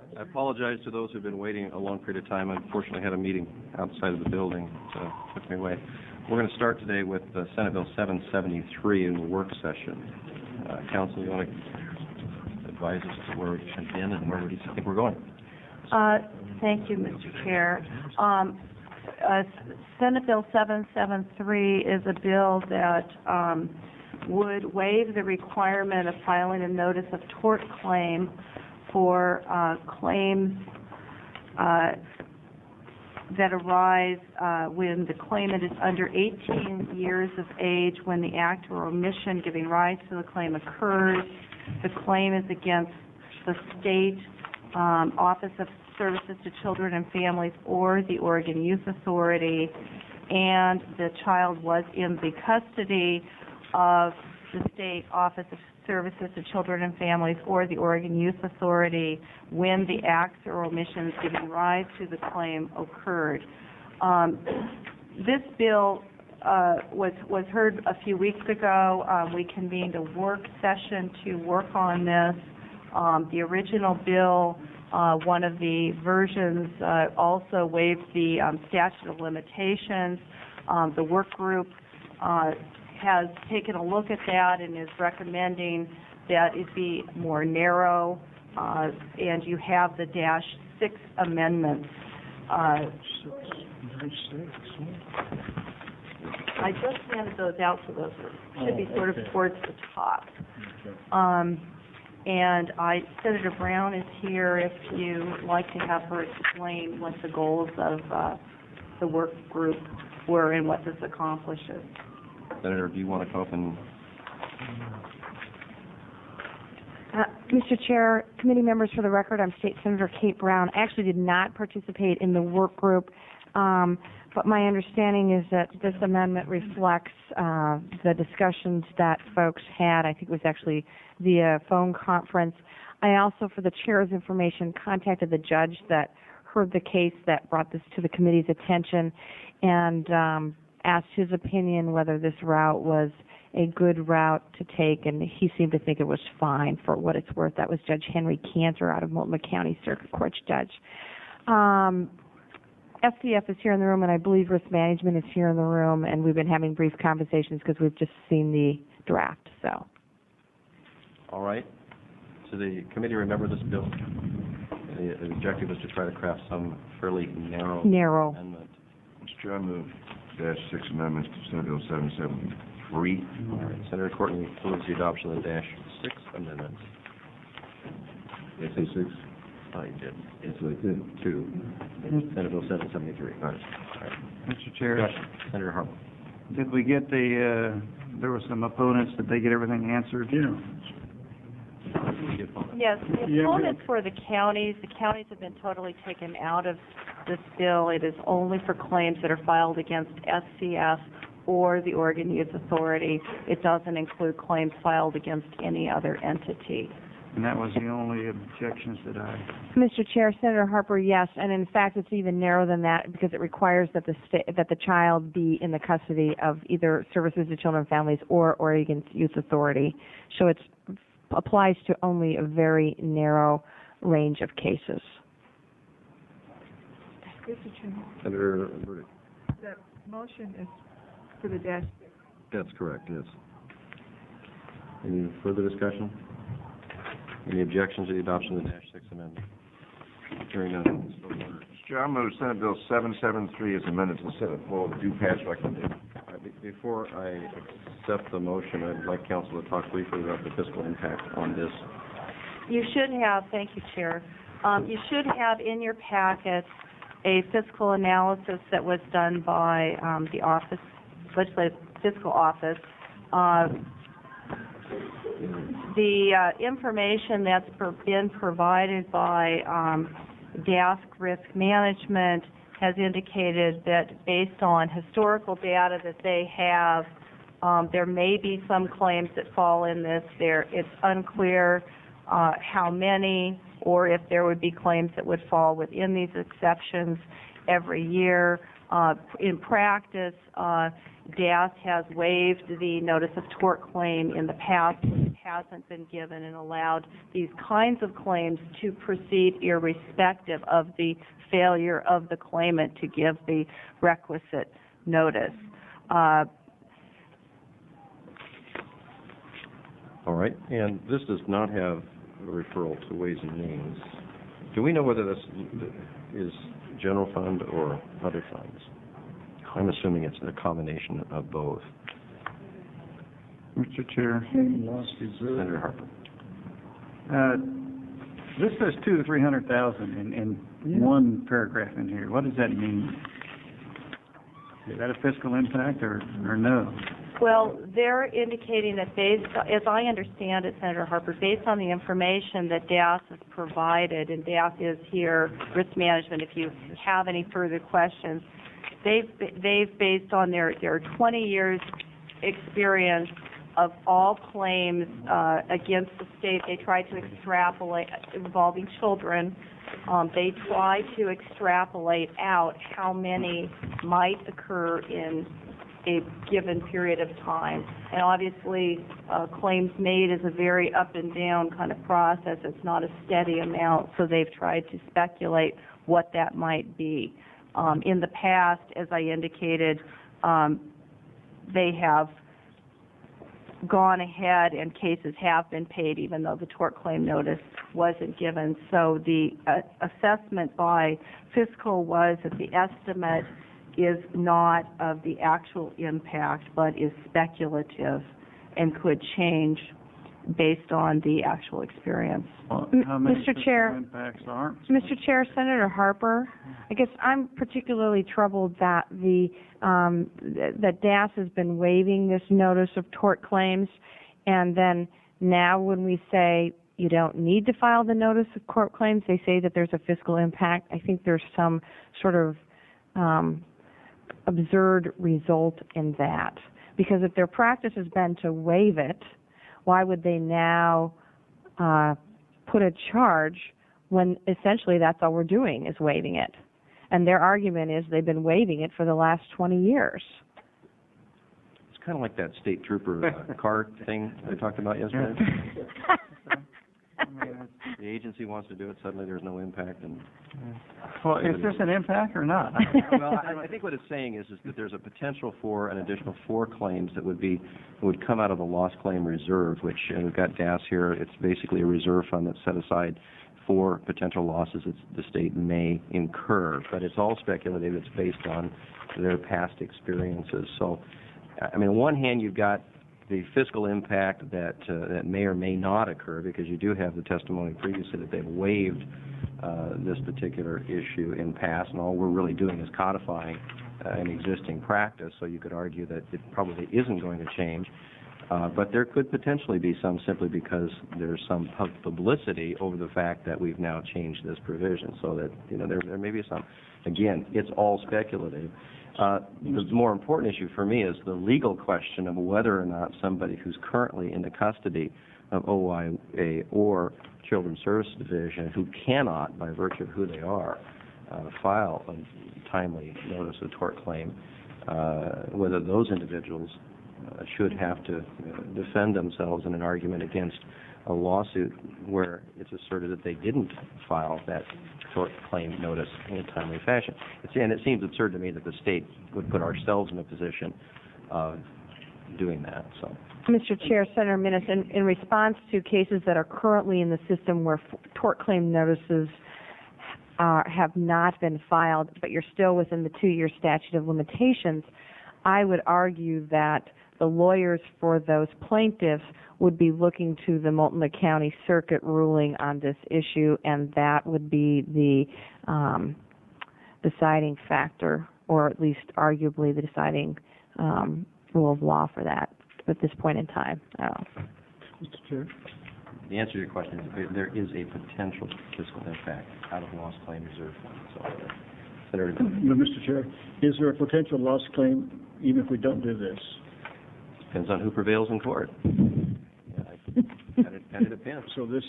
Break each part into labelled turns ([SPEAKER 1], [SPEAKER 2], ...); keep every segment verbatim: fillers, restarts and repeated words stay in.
[SPEAKER 1] I apologize to those who've been waiting a long period of time. I unfortunately had a meeting outside of the building, so it took me away. We're going to start today with uh, Senate Bill seven seventy-three in the work session. Uh, Council, you want to advise us to where we should begin and where do you think we're going?
[SPEAKER 2] Uh, thank you, Mister Chair. Um, uh, Senate Bill seven seventy-three is a bill that um, would waive the requirement of filing a notice of tort claim for uh, claims uh, that arise uh, when the claimant is under eighteen years of age when the act or omission giving rise to the claim occurs. The claim is against the state um, Office of Services to Children and Families or the Oregon Youth Authority, and the child was in the custody of the state Office of Services to Children and Families or the Oregon Youth Authority when the acts or omissions giving rise to the claim occurred. Um, this bill uh, was was heard a few weeks ago. Um, we convened a work session to work on this. Um, the original bill, uh, one of the versions, uh, also waived the um, statute of limitations. Um, the work group uh, has taken a look at that and is recommending that it be more narrow, uh, and you have the dash six amendments. Uh, I just handed those out to those. Should be sort of towards the top. Um, and I, Senator Brown is here if you'd like to have her explain what the goals of uh, the work group were and what this accomplishes.
[SPEAKER 1] Senator, do you want to come up and...
[SPEAKER 3] Uh, Mister Chair, committee members, for the record, I'm State Senator Kate Brown. I actually did not participate in the work group, um, but my understanding is that this amendment reflects uh, the discussions that folks had. I think it was actually via phone conference. I also, for the chair's information, contacted the judge that heard the case that brought this to the committee's attention and um, asked his opinion whether this route was a good route to take, and he seemed to think it was fine for what it's worth. That was Judge Henry Cantor out of Multnomah County Circuit Court judge. Um, S C F is here in the room, and I believe risk management is here in the room, and we've been having brief conversations because we've just seen the draft. So,
[SPEAKER 1] all right. So the committee remember this bill? The, the objective was to try to craft some fairly narrow,
[SPEAKER 3] narrow.
[SPEAKER 1] amendment.
[SPEAKER 4] Mister Chair, I move dash six amendments to Senate Bill seven seventy-three.
[SPEAKER 1] All right. Senator Courtney moves the adoption of the dash six amendments.
[SPEAKER 4] Did I say six?
[SPEAKER 1] Oh, you did.
[SPEAKER 4] Yes, I did.
[SPEAKER 1] Two. Senate Bill seven seventy-three. All right. All right.
[SPEAKER 5] Mister Chair,
[SPEAKER 1] Discussion. Senator Harper.
[SPEAKER 5] did we get the, uh, there were some opponents, did they get everything answered? Yeah.
[SPEAKER 2] Yes, the opponents were the counties. The counties have been totally taken out of this bill. It is only for claims that are filed against S C F or the Oregon Youth Authority. It doesn't include claims filed against any other entity.
[SPEAKER 5] And that was the only objections that I...
[SPEAKER 3] Mister Chair, Senator Harper, yes, and in fact, it's even narrower than that because it requires that the sta- that the child be in the custody of either Services to Children and Families or Oregon Youth Authority. So it applies to only a very narrow range of cases.
[SPEAKER 1] Senator Burdick.
[SPEAKER 6] The motion is for the dash six.
[SPEAKER 1] That's correct, yes. Any further discussion? Any objections to the adoption of the dash six amendment? Hearing none. So ordered.
[SPEAKER 4] Mister Chair, I move Senate Bill seven seventy-three as amended to the Senate floor with due pass recommendation.
[SPEAKER 1] All right, be- before I accept the motion, I'd like council to talk briefly about the fiscal impact on this.
[SPEAKER 2] You should have, thank you, Chair, um, you should have in your packet a fiscal analysis that was done by um, the office, legislative fiscal office. Uh, the uh, information that's per- been provided by um, D A S C Risk Management has indicated that based on historical data that they have, um, there may be some claims that fall in this. There, it's unclear uh, how many or if there would be claims that would fall within these exceptions every year. Uh, in practice, uh, D A S C has waived the notice of tort claim in the past. It hasn't been given and allowed these kinds of claims to proceed irrespective of the failure of the claimant to give the requisite notice. Uh,
[SPEAKER 1] All right, and this does not have a referral to Ways and Means. Do we know whether this is general fund or other funds? I'm assuming it's a combination of both.
[SPEAKER 5] Mister Chair,
[SPEAKER 1] Senator Harper.
[SPEAKER 5] uh, this says two to three hundred thousand in, in one paragraph in here. What does that mean? Is that a fiscal impact or, or no?
[SPEAKER 2] Well, they're indicating that based, as I understand it, Senator Harper, based on the information that D A S has provided, and D A S is here, risk management, if you have any further questions, they've, they've based on their, their twenty years experience of all claims uh, against the state, they try to extrapolate, involving children, um, they try to extrapolate out how many might occur in a given period of time. And obviously, uh, claims made is a very up and down kind of process. It's not a steady amount, so they've tried to speculate what that might be. Um, in the past, as I indicated, um, they have gone ahead and cases have been paid even though the tort claim notice wasn't given. So the uh, assessment by fiscal was that the estimate is not of the actual impact, but is speculative and could change based on the actual experience.
[SPEAKER 5] Well,
[SPEAKER 3] M-
[SPEAKER 5] how many
[SPEAKER 3] Mister
[SPEAKER 5] fiscal
[SPEAKER 3] Chair.
[SPEAKER 5] impacts aren't?
[SPEAKER 3] Mister Chair, Senator Harper, I guess I'm particularly troubled that the um, th- that D A S has been waiving this notice of tort claims, and then now when we say you don't need to file the notice of tort claims, they say that there's a fiscal impact. I think there's some sort of um, absurd result in that, because if their practice has been to waive it, why would they now uh, put a charge when essentially that's all we're doing is waiving it? And their argument is they've been waiving it for the last twenty years.
[SPEAKER 1] It's kind of like that state trooper uh, car thing I talked about yesterday.
[SPEAKER 5] I mean, it's-
[SPEAKER 1] The agency wants to do it, suddenly there's no impact, and
[SPEAKER 5] well, is this an impact or not?
[SPEAKER 1] well, I, I think what it's saying is, is that there's a potential for an additional four claims that would be would come out of the loss claim reserve, which uh, we've got D A S here. It's basically a reserve fund that's set aside for potential losses that the state may incur, but it's all speculative. It's based on their past experiences. So, I mean, on one hand, you've got the fiscal impact that uh, that may or may not occur, because you do have the testimony previously that they've waived uh, this particular issue in past, and all we're really doing is codifying uh, an existing practice. So you could argue that it probably isn't going to change, uh, but there could potentially be some simply because there's some pub- publicity over the fact that we've now changed this provision. So that you know there there may be some. Again, it's all speculative. Uh, the more important issue for me is the legal question of whether or not somebody who's currently in the custody of O I A or Children's Services Division, who cannot, by virtue of who they are, uh, file a timely notice of tort claim, uh, whether those individuals uh, should have to uh, defend themselves in an argument against a lawsuit where it's asserted that they didn't file that tort claim notice in a timely fashion. It's, and it seems absurd to me that the state would put ourselves in a position of doing that. So,
[SPEAKER 3] Mister Chair, Senator Minnis, in, in response to cases that are currently in the system where f- tort claim notices uh, have not been filed, but you're still within the two-year statute of limitations, I would argue that the lawyers for those plaintiffs would be looking to the Multnomah County Circuit ruling on this issue, and that would be the um, deciding factor, or at least arguably the deciding um, rule of law for that at this point in time. Oh.
[SPEAKER 7] Mister Chair?
[SPEAKER 1] the answer to your question is there is a potential fiscal impact out of loss claim reserve fund. So, uh, Senator,
[SPEAKER 7] No, Mister Chair, is there a potential loss claim even if we don't do this?
[SPEAKER 1] depends on who prevails in court. Yeah, I- kind of, kind of depends.
[SPEAKER 7] So this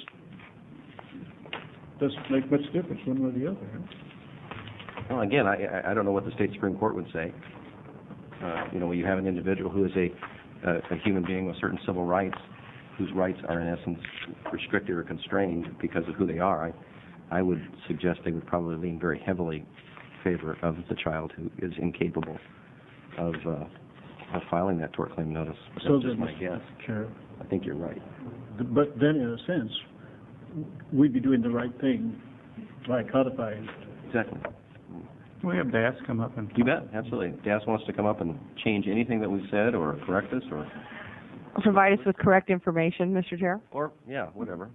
[SPEAKER 7] doesn't make much difference one way or the other, huh?
[SPEAKER 1] Well, again, I, I- I don't know what the state Supreme Court would say. Uh, you know, when you have an individual who is a, a, a human being with certain civil rights, whose rights are in essence restricted or constrained because of who they are, I, I would suggest they would probably lean very heavily in favor of the child who is incapable of, uh, of filing that tort claim notice. That's
[SPEAKER 7] So
[SPEAKER 1] just
[SPEAKER 7] then,
[SPEAKER 1] my guess.
[SPEAKER 7] Chair,
[SPEAKER 1] I think you're right.
[SPEAKER 7] but then in a sense, we'd be doing the right thing by codifying.
[SPEAKER 1] Exactly.
[SPEAKER 5] We have D A S come up and...
[SPEAKER 1] You bet, absolutely. D A S wants to come up and change anything that we've said or correct us or,
[SPEAKER 3] Provide us with correct information, Mister Chair.
[SPEAKER 1] or, yeah, whatever.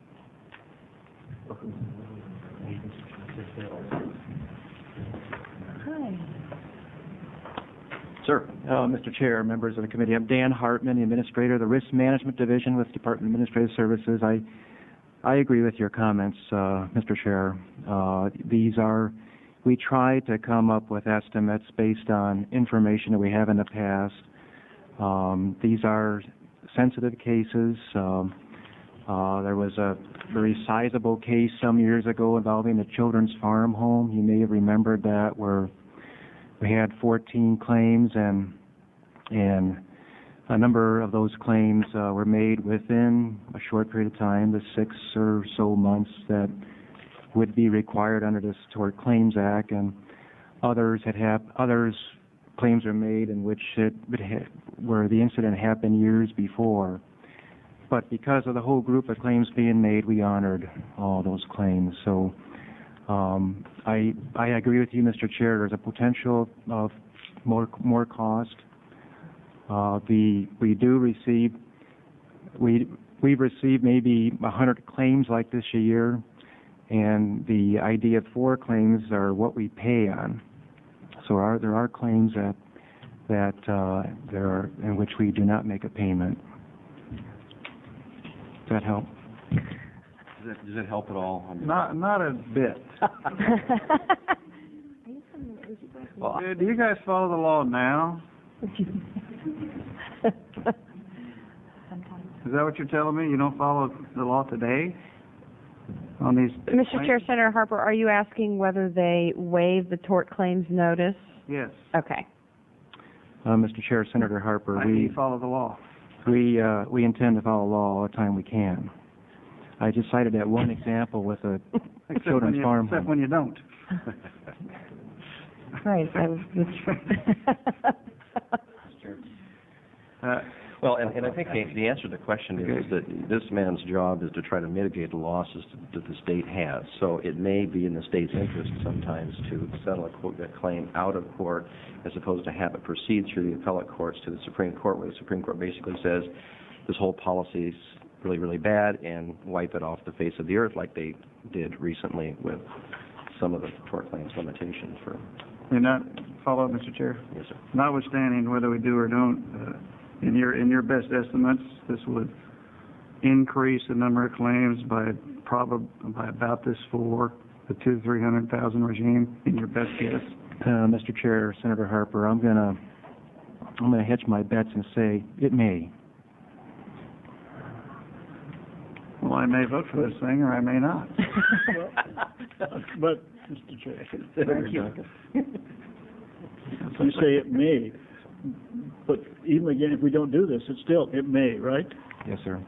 [SPEAKER 1] Sir.
[SPEAKER 8] Uh, Mister Chair, members of the committee, I'm Dan Hartman, the Administrator of the Risk Management Division with Department of Administrative Services. I I agree with your comments, uh, Mister Chair. Uh, these are, we try to come up with estimates based on information that we have in the past. Um, these are sensitive cases. Um, uh, there was a very sizable case some years ago involving a children's farm home. You may have remembered that, where we had fourteen claims, and and a number of those claims uh, were made within a short period of time, the six or so months that would be required under the Tort Claims Act, and others had hap- others claims were made in which it would ha- where the incident happened years before. But because of the whole group of claims being made, we honored all those claims. So um, I I agree with you, Mister Chair. There's a potential of more more cost. Uh, the we do receive we we've received maybe a hundred claims like this a year, and the idea of four claims are what we pay on. So are, there are claims that that uh, there are in which we do not make a payment. Does that help?
[SPEAKER 1] Does it, does it help at all? I mean,
[SPEAKER 5] Not, not a bit.
[SPEAKER 1] well,
[SPEAKER 5] Uh, Do you guys follow the law now? Is that what you're telling me? You don't follow the law today on these?
[SPEAKER 3] Mister
[SPEAKER 5] claims?
[SPEAKER 3] Chair, Senator Harper, are you asking whether they waive the tort claims notice?
[SPEAKER 5] Yes.
[SPEAKER 3] Okay.
[SPEAKER 8] Uh, Mister Chair, Senator Harper,
[SPEAKER 5] I do
[SPEAKER 8] we
[SPEAKER 5] follow the law.
[SPEAKER 8] we uh, we intend to follow law all the time we can. I just cited that one example with a
[SPEAKER 5] Except when
[SPEAKER 8] children's
[SPEAKER 5] you,
[SPEAKER 8] farm
[SPEAKER 5] except
[SPEAKER 8] home.
[SPEAKER 5] when you don't.
[SPEAKER 3] Right. I was,
[SPEAKER 5] Uh,
[SPEAKER 1] well, and, and I think the, the answer to the question is that this man's job is to try to mitigate the losses that the state has. So it may be in the state's interest sometimes to settle a, quote, a claim out of court as opposed to have it proceed through the appellate courts to the Supreme Court, where the Supreme Court basically says this whole policy is really, really bad and wipe it off the face of the earth like they did recently with some of the tort claims limitations for...
[SPEAKER 5] You're not, follow, Mister Chair?
[SPEAKER 1] Yes, sir.
[SPEAKER 5] Notwithstanding whether we do or don't, uh, in your, in your best estimates, this would increase the number of claims by probably, by about this for the two, three hundred thousand regime, in your best guess?
[SPEAKER 8] Uh, Mister Chair, Senator Harper, I'm gonna I'm gonna hedge my bets and say it may.
[SPEAKER 5] Well, I may vote for this thing, or I may not.
[SPEAKER 7] But, Mister Chair,
[SPEAKER 1] Thank you.
[SPEAKER 7] you say it may, but even again, if we don't do this, it's still, it may, right?
[SPEAKER 8] Yes, sir.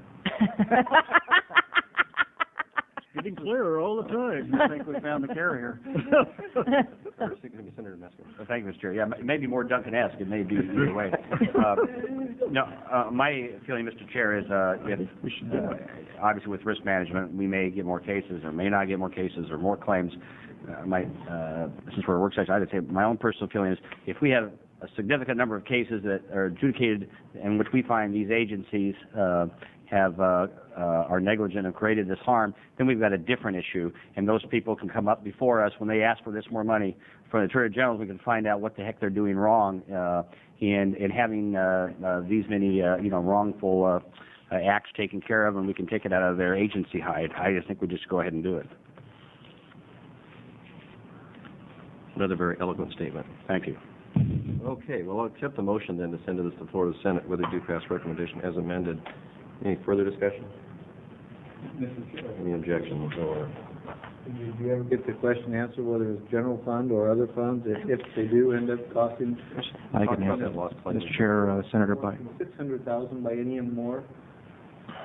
[SPEAKER 7] Getting clearer all the time.
[SPEAKER 5] I think we found the carrier.
[SPEAKER 1] Or Senator Metzger.
[SPEAKER 9] Well, thank you, Mister Chair. Yeah, m- maybe more Duncan-esque. It may be either way. Uh, no, uh, my feeling, Mister Chair, is uh, if, uh, obviously with risk management, we may get more cases or may not get more cases or more claims. Uh, my, uh, since we're a work session, I would say my own personal feeling is if we have a significant number of cases that are adjudicated in which we find these agencies uh, have uh, uh, are negligent and created this harm, then we've got a different issue, and those people can come up before us when they ask for this more money from the Attorney General. We can find out what the heck they're doing wrong, uh, and and having uh, uh, these many uh, you know wrongful uh, uh, acts taken care of, and we can take it out of their agency hide. I just think we just go ahead and do it.
[SPEAKER 1] Another very eloquent statement.
[SPEAKER 9] Thank you.
[SPEAKER 1] Okay, well, I'll accept the motion then to send to the floor of the Senate with a due pass recommendation as amended. Any further discussion? Any objections or?
[SPEAKER 10] Do you ever get the question answered whether it's general fund or other funds, if, if they do end up costing
[SPEAKER 8] I
[SPEAKER 1] Talk
[SPEAKER 8] can
[SPEAKER 1] about
[SPEAKER 8] answer
[SPEAKER 1] that lost claim.
[SPEAKER 8] Mister Chair, uh, Senator By.
[SPEAKER 10] six hundred thousand by any and more?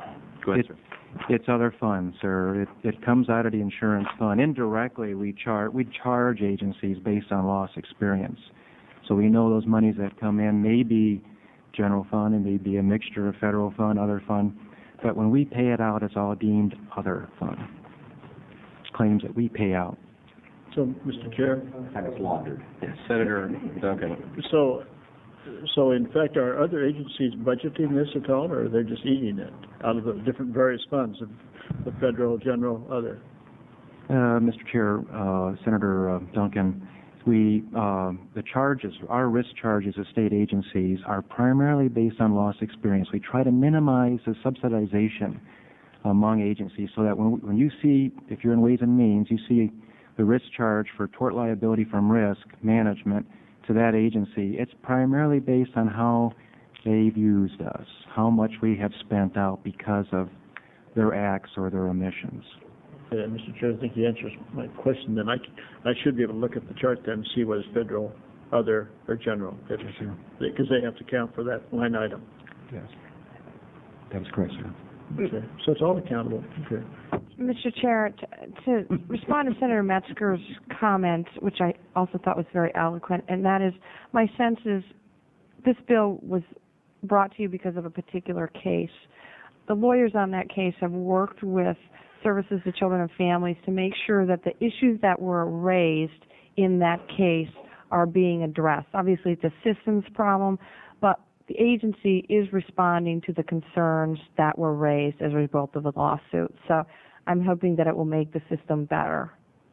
[SPEAKER 1] Go ahead,
[SPEAKER 8] It-
[SPEAKER 1] sir.
[SPEAKER 8] It's other funds, sir. It, it comes out of the insurance fund. Indirectly, we charge, we charge agencies based on loss experience. So we know those monies that come in may be general fund, and may be a mixture of federal fund, other fund. But when we pay it out, it's all deemed other fund. It's claims that we pay out.
[SPEAKER 7] So, Mister Chair,
[SPEAKER 9] Kind of laundered.
[SPEAKER 1] Yes, Senator Duncan.
[SPEAKER 7] so, so in fact, are other agencies budgeting this at all, or are they just eating it out of the different various funds of the federal, general, other?
[SPEAKER 8] Uh, Mister Chair, uh, Senator uh, Duncan, we, uh, the charges, our risk charges as state agencies are primarily based on loss experience. We try to minimize the subsidization among agencies so that when, when you see, if you're in Ways and Means, you see the risk charge for tort liability from risk management to that agency, it's primarily based on how they've used us, how much we have spent out because of their acts or their omissions.
[SPEAKER 7] Uh, Mister Chair, I think you answers my question. Then I, c- I should be able to look at the chart then and see what is federal, other, or general, because they have to count for that line item.
[SPEAKER 8] Yes. That is correct, sir.
[SPEAKER 7] Okay. So it's all accountable. Okay.
[SPEAKER 3] Mister Chair, to, to respond to Senator Metzger's comment, which I also thought was very eloquent, and that is, my sense is this bill was brought to you because of a particular case. The lawyers on that case have worked with Services to Children and Families to make sure that the issues that were raised in that case are being addressed. Obviously, it's a systems problem, but the agency is responding to the concerns that were raised as a result of the lawsuit. So I'm hoping that it will make the system better.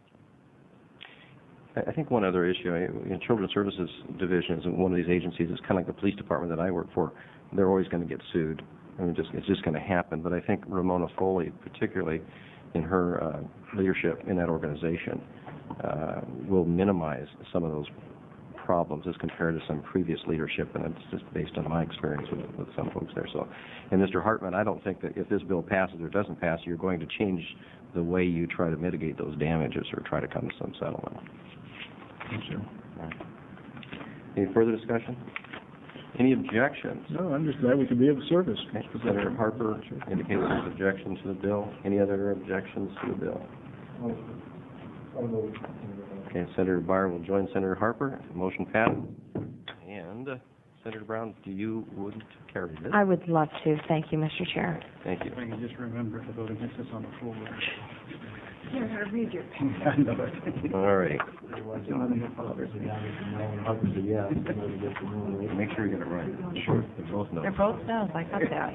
[SPEAKER 1] I I think one other issue, I- in Children's Services Division is one of these agencies, it's kind of like the police department that I work for. They're always going to get sued. I mean, just, it's just going to happen. But I think Ramona Foley, particularly in her uh, leadership in that organization, uh, will minimize some of those problems as compared to some previous leadership, and it's just based on my experience with, with some folks there. So, and Mister Hartman, I don't think that if this bill passes or doesn't pass, you're going to change the way you try to mitigate those damages or try to come to some settlement.
[SPEAKER 8] Thank you.
[SPEAKER 1] All right. Any further discussion? Any objections?
[SPEAKER 7] No, I'm just glad we could be of service.
[SPEAKER 1] Okay. Senator Harper indicated his objection to the bill. Any other objections to the bill? Okay, Senator Byer will join Senator Harper. Motion passed. And uh, Senator Brown, do you would carry this?
[SPEAKER 3] I would love to. Thank you, Mister Chair.
[SPEAKER 1] Thank you.
[SPEAKER 5] I can just remember to vote against this on the floor.
[SPEAKER 6] You know how to read your
[SPEAKER 5] I know it.
[SPEAKER 1] All right.
[SPEAKER 4] Make
[SPEAKER 1] Make sure you get it right. Sure. They're both no.
[SPEAKER 2] They're both no's, I got that.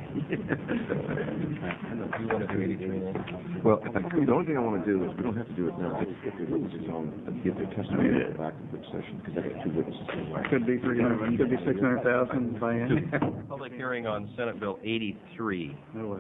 [SPEAKER 4] Well, the only thing I want to do is, we don't have to do it now, I just get the witnesses on, and get their testimony back in the session, because I got two witnesses.
[SPEAKER 5] Could be three hundred, could be six hundred thousand by end.
[SPEAKER 1] Public hearing on Senate Bill eighty-three.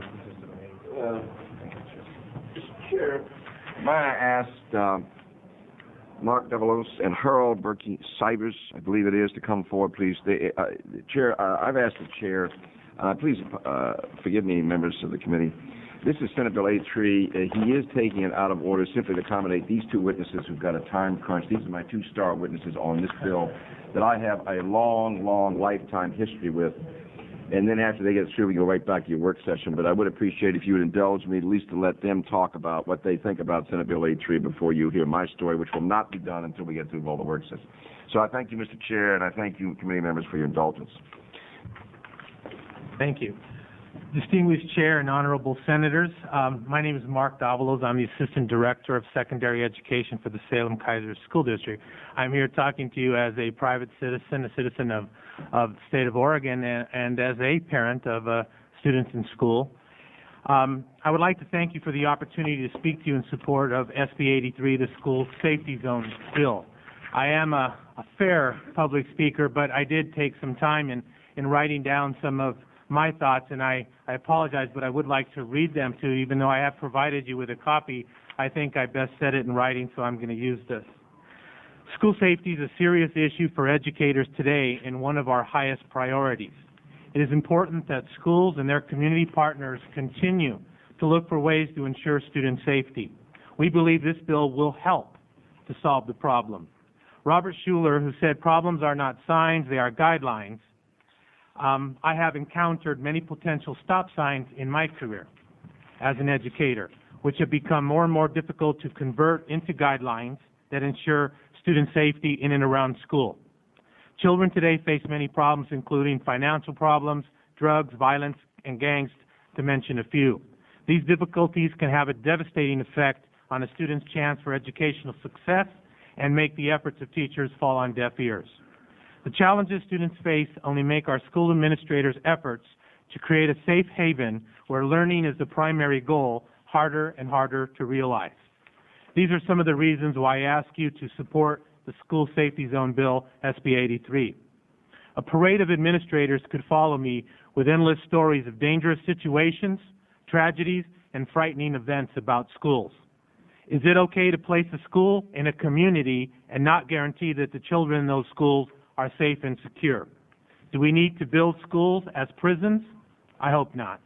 [SPEAKER 4] Chair, may I ask uh, Mark Develos and Harold Berkey Cybers, I believe it is, to come forward, please. They, uh, Chair, uh, I've asked the Chair, uh, please uh, forgive me, members of the committee. This is Senate Bill eighty-three. Uh, he is taking it out of order simply to accommodate these two witnesses who've got a time crunch. These are my two star witnesses on this bill that I have a long, long lifetime history with. And then after they get through, we go right back to your work session. But I would appreciate if you would indulge me at least to let them talk about what they think about Senate Bill eighty-three before you hear my story, which will not be done until we get through all the work session. So I thank you, Mister Chair, and I thank you, committee members, for your indulgence.
[SPEAKER 11] Thank you. Distinguished Chair and honorable senators, um, my name is Mark Davalos. I'm the Assistant Director of Secondary Education for the Salem-Keizer School District. I'm here talking to you as a private citizen, a citizen of, of the state of Oregon, and, and as a parent of uh, students in school. Um, I would like to thank you for the opportunity to speak to you in support of S B eighty-three, the School Safety Zone Bill. I am a, a fair public speaker, but I did take some time in, in writing down some of my thoughts, and I, I apologize, but I would like to read them to you. Even though I have provided you with a copy, I think I best said it in writing, so I'm going to use this. School safety is a serious issue for educators today and one of our highest priorities. It is important that schools and their community partners continue to look for ways to ensure student safety. We believe this bill will help to solve the problem. Robert Schuller, who said problems are not signs, they are guidelines, Um, I have encountered many potential stop signs in my career. as an educator, which have become more and more difficult to convert into guidelines that ensure student safety in and around school. Children today face many problems, including financial problems, drugs, violence, and gangs, to mention a few. These difficulties can have a devastating effect on a student's chance for educational success and make the efforts of teachers fall on deaf ears. The challenges students face only make our school administrators' efforts to create a safe haven where learning is the primary goal harder and harder to realize. These are some of the reasons why I ask you to support the School Safety Zone Bill, S B eighty-three. A parade of administrators could follow me with endless stories of dangerous situations, tragedies, and frightening events about schools. Is it okay to place a school in a community and not guarantee that the children in those schools are safe and secure? Do we need to build schools as prisons? I hope not.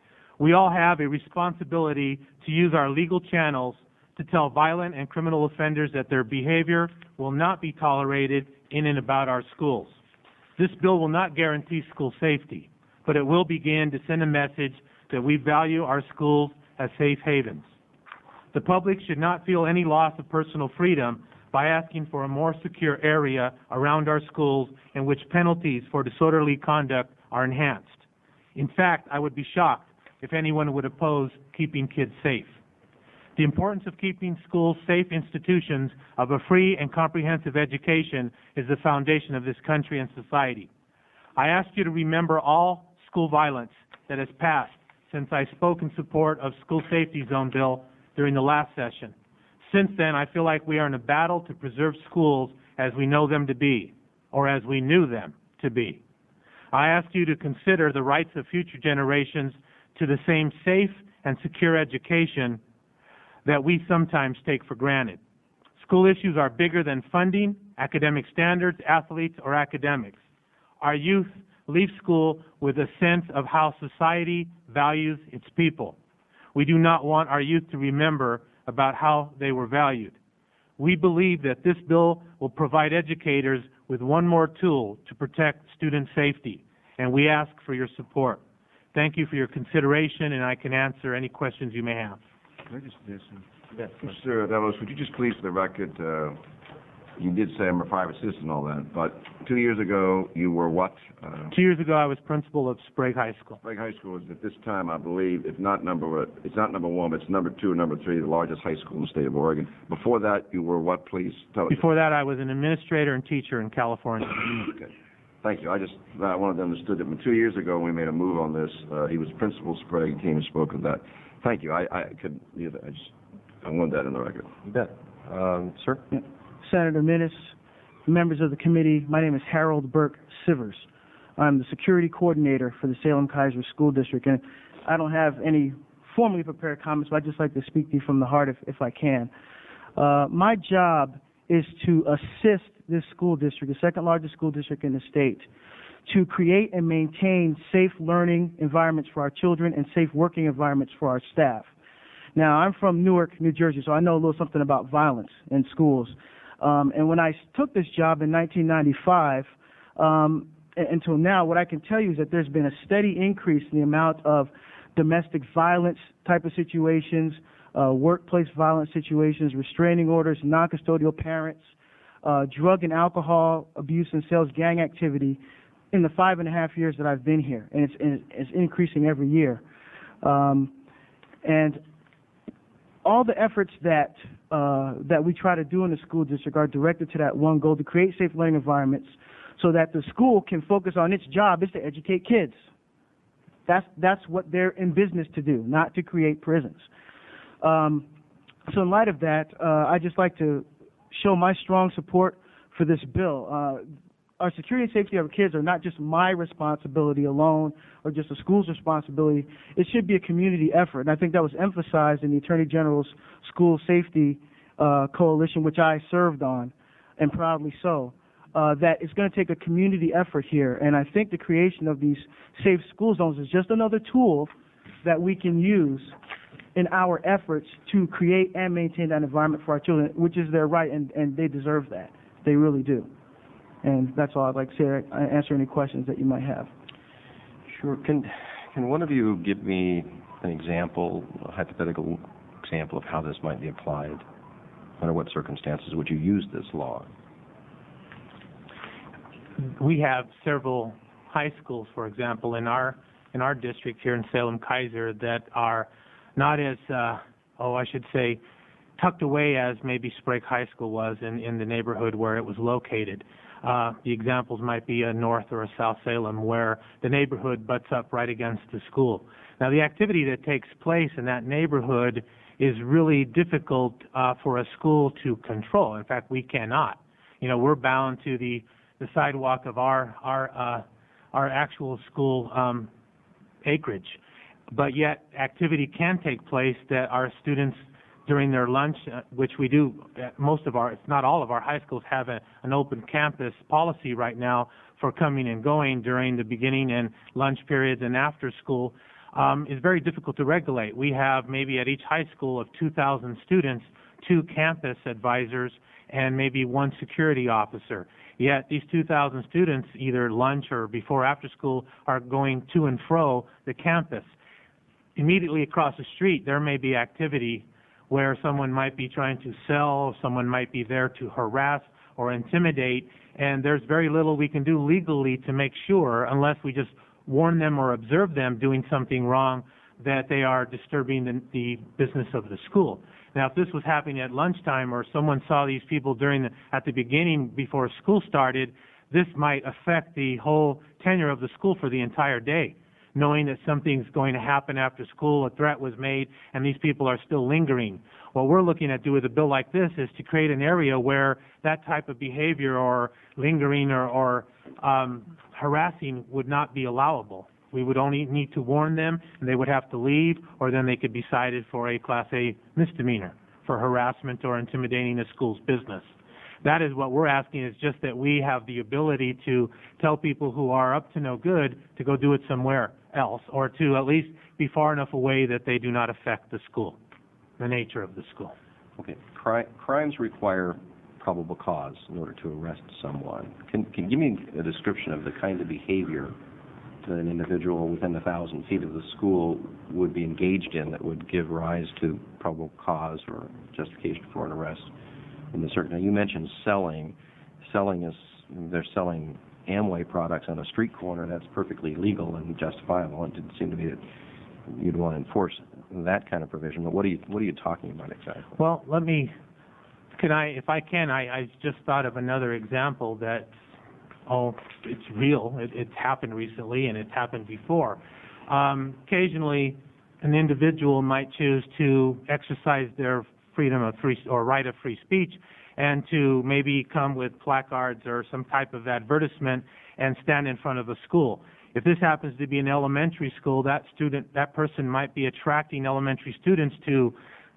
[SPEAKER 11] We all have a responsibility to use our legal channels to tell violent and criminal offenders that their behavior will not be tolerated in and about our schools. This bill will not guarantee school safety, but it will begin to send a message that we value our schools as safe havens. The public should not feel any loss of personal freedom by asking for a more secure area around our schools in which penalties for disorderly conduct are enhanced. In fact, I would be shocked if anyone would oppose keeping kids safe. The importance of keeping schools safe institutions of a free and comprehensive education is the foundation of this country and society. I ask you to remember all school violence that has passed since I spoke in support of School Safety Zone Bill during the last session. Since then, I feel like we are in a battle to preserve schools as we know them to be, or as we knew them to be. I ask you to consider the rights of future generations to the same safe and secure education that we sometimes take for granted. School issues are bigger than funding, academic standards, athletes, or academics. Our youth leave school with a sense of how society values its people. We do not want our youth to remember about how they were valued. We believe that this bill will provide educators with one more tool to protect student safety, and we ask for your support. Thank you for your consideration, and I can answer any questions you may have.
[SPEAKER 4] Can I just, yes, Mister Delos, would you just please for the record, uh, you did say I'm a private citizen and all that, but two years ago you were what? Uh,
[SPEAKER 11] Two years ago, I was principal of Sprague High School.
[SPEAKER 4] Sprague High School is at this time, I believe, if not number, it's not number one, but it's number two or number three, the largest high school in the state of Oregon. Before that, you were what, please? Tell us.
[SPEAKER 11] Before that, I was an administrator and teacher in California.
[SPEAKER 4] Okay. Thank you. I just, I wanted to understood that two years ago when we made a move on this, uh, he was principal Sprague, came and spoke of that. Thank you. I, I could, I just, I wanted that in the record.
[SPEAKER 1] You bet. Um, sir?
[SPEAKER 12] Yeah. Senator Minnis, members of the committee, my name is Harold Burke Sivers. I'm the security coordinator for the Salem-Keizer School District, and I don't have any formally prepared comments, but I'd just like to speak to you from the heart if, if I can. Uh, my job is to assist this school district, the second largest school district in the state, to create and maintain safe learning environments for our children and safe working environments for our staff. Now, I'm from Newark, New Jersey, so I know a little something about violence in schools. Um, and when I took this job in nineteen ninety-five, um, until now, what I can tell you is that there's been a steady increase in the amount of domestic violence type of situations, uh, workplace violence situations, restraining orders, non-custodial parents, uh, drug and alcohol abuse and sales, gang activity in the five and a half years that I've been here, and it's, it's increasing every year. Um, and all the efforts that uh, that we try to do in the school district are directed to that one goal, to create safe learning environments so that the school can focus on its job is to educate kids. That's, that's what they're in business to do, not to create prisons. Um, so in light of that, uh, I'd just like to show my strong support for this bill. Uh, Our security and safety of our kids are not just my responsibility alone or just the school's responsibility. It should be a community effort, and I think that was emphasized in the Attorney General's School Safety uh, Coalition, which I served on, and proudly so, uh, that it's going to take a community effort here. And I think the creation of these safe school zones is just another tool that we can use in our efforts to create and maintain that environment for our children, which is their right, and, and they deserve that. They really do. And that's all I'd like to say. I answer any questions that you might have.
[SPEAKER 1] Sure. Can can one of you give me an example, a hypothetical example of how this might be applied? Under what circumstances would you use this law?
[SPEAKER 11] We have several high schools, for example, in our in our district here in Salem-Keizer that are not as, uh, oh, I should say, tucked away as maybe Sprague High School was in, in the neighborhood where it was located. Uh, the examples might be a North or a South Salem where the neighborhood butts up right against the school. Now, the activity that takes place in that neighborhood is really difficult uh, for a school to control. In fact, we cannot. You know, we're bound to the, the sidewalk of our our uh, our actual school um, acreage. But yet, activity can take place that our students during their lunch, uh, which we do, uh, most of our, if not all of our high schools have a, an open campus policy right now for coming and going during the beginning and lunch periods and after school, um, is very difficult to regulate. We have maybe at each high school of two thousand students, two campus advisors, and maybe one security officer. Yet these two thousand students, either lunch or before after school, are going to and fro the campus. Immediately across the street, there may be activity where someone might be trying to sell, someone might be there to harass or intimidate, and there's very little we can do legally to make sure, unless we just warn them or observe them doing something wrong, that they are disturbing the, the business of the school. Now, if this was happening at lunchtime or someone saw these people during the, at the beginning before school started, this might affect the whole tenure of the school for the entire day, knowing that something's going to happen after school, a threat was made, and these people are still lingering. What we're looking at doing with a bill like this is to create an area where that type of behavior or lingering or, or um, harassing would not be allowable. We would only need to warn them, and they would have to leave, or then they could be cited for a Class A misdemeanor for harassment or intimidating the school's business. That is what we're asking, is just that we have the ability to tell people who are up to no good to go do it somewhere else, or to at least be far enough away that they do not affect the school, the nature of the school.
[SPEAKER 1] Okay. Cri- crimes require probable cause in order to arrest someone. Can, can you give me a description of the kind of behavior that an individual within a thousand feet of the school would be engaged in that would give rise to probable cause or justification for an arrest in the circuit? Now, you mentioned selling. Selling is, they're selling Amway products on a street corner. That's perfectly legal and justifiable. It didn't seem to be that you'd want to enforce that kind of provision. But what are you, what are you talking about exactly?
[SPEAKER 11] Well, let me, can I, if I can, I, I just thought of another example that, oh, it's real. It, it's happened recently, and it's happened before. Um, occasionally, an individual might choose to exercise their freedom of free or right of free speech, and to maybe come with placards or some type of advertisement and stand in front of a school. If this happens to be an elementary school, that student, that person might be attracting elementary students to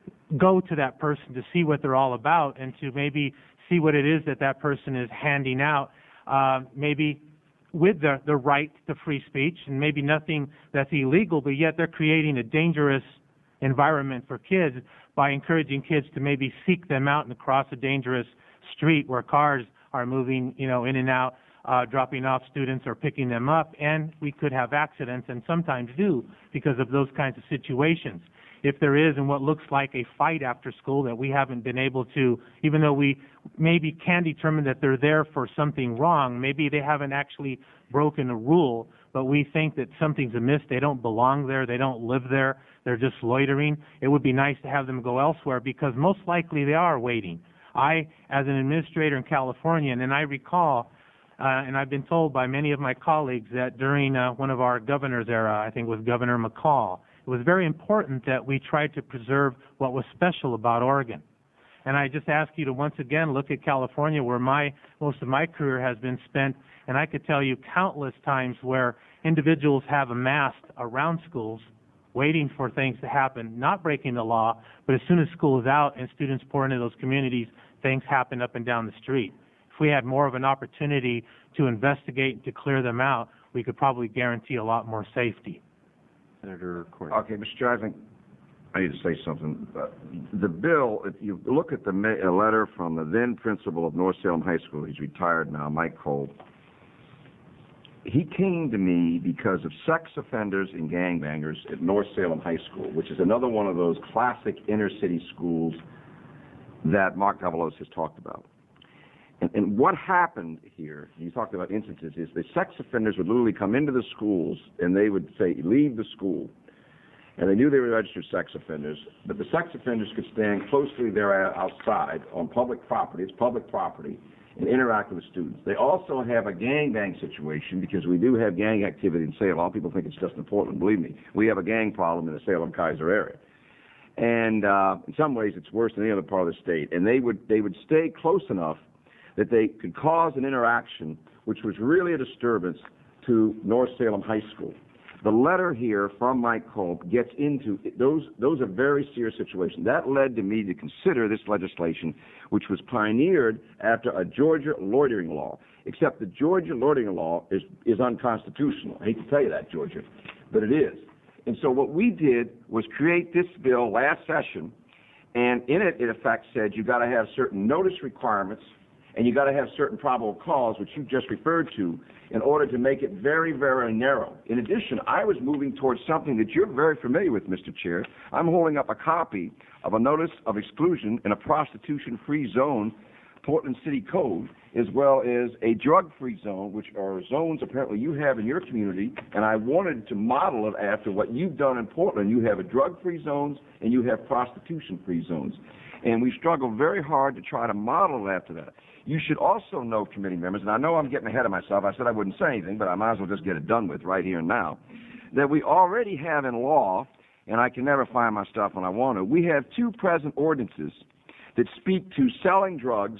[SPEAKER 11] go to that person to see what they're all about, and to maybe see what it is that that person is handing out. Uh, maybe with the, the right to free speech, and maybe nothing that's illegal, but yet they're creating a dangerous environment for kids by encouraging kids to maybe seek them out and across a dangerous street where cars are moving, you know, in and out, uh, dropping off students or picking them up, and we could have accidents, and sometimes do, because of those kinds of situations. If there is, and what looks like a fight after school that we haven't been able to, even though we maybe can determine that they're there for something wrong, maybe they haven't actually broken a rule, but we think that something's amiss, they don't belong there, they don't live there, they're just loitering, it would be nice to have them go elsewhere, because most likely they are waiting. I, as an administrator in California, and I recall, uh, and I've been told by many of my colleagues that during uh, one of our governor's era, I think it was Governor McCall, it was very important that we tried to preserve what was special about Oregon. And I just ask you to once again look at California, where my most of my career has been spent, and I could tell you countless times where individuals have amassed around schools waiting for things to happen, not breaking the law, but as soon as school is out and students pour into those communities, things happen up and down the street. If we had more of an opportunity to investigate and to clear them out, we could probably guarantee a lot more safety.
[SPEAKER 1] Senator Corey.
[SPEAKER 4] Okay, Mister Chair, I think I need to say something. Uh, the bill, if you look at the ma- a letter from the then principal of North Salem High School, he's retired now, Mike Cole. he came to me because of sex offenders and gangbangers at North Salem High School, which is another one of those classic inner-city schools that Mark Davalos has talked about. And, and what happened here, you talked about instances, is the sex offenders would literally come into the schools and they would say, leave the school. And they knew they were registered sex offenders, but the sex offenders could stand closely there outside on public property, it's public property, and interact with the students. They also have a gangbang situation because we do have gang activity in Salem. A lot of people think it's just in Portland. Believe me, we have a gang problem in the Salem-Keizer area. And uh, in some ways it's worse than any other part of the state. And they would, they would stay close enough that they could cause an interaction which was really a disturbance to North Salem High School. The letter here from Mike Culp gets into those. Those are very serious situations. That led to me to consider this legislation, which was pioneered after a Georgia loitering law. Except the Georgia loitering law is is unconstitutional. I hate to tell you that, Georgia, but it is. And so what we did was create this bill last session, and in it, in effect, said you got to have certain notice requirements, and you got to have certain probable cause, which you just referred to, in order to make it very, very narrow. In addition, I was moving towards something that you're very familiar with, Mister Chair. I'm holding up a copy of a notice of exclusion in a prostitution-free zone, Portland City Code, as well as a drug-free zone, which are zones apparently you have in your community, and I wanted to model it after what you've done in Portland. You have a drug-free zones and you have prostitution-free zones. And we struggle very hard to try to model it after that. You should also know, committee members, and I know I'm getting ahead of myself. I said I wouldn't say anything, but I might as well just get it done with right here and now, that we already have in law, and I can never find my stuff when I want to, we have two present ordinances that speak to selling drugs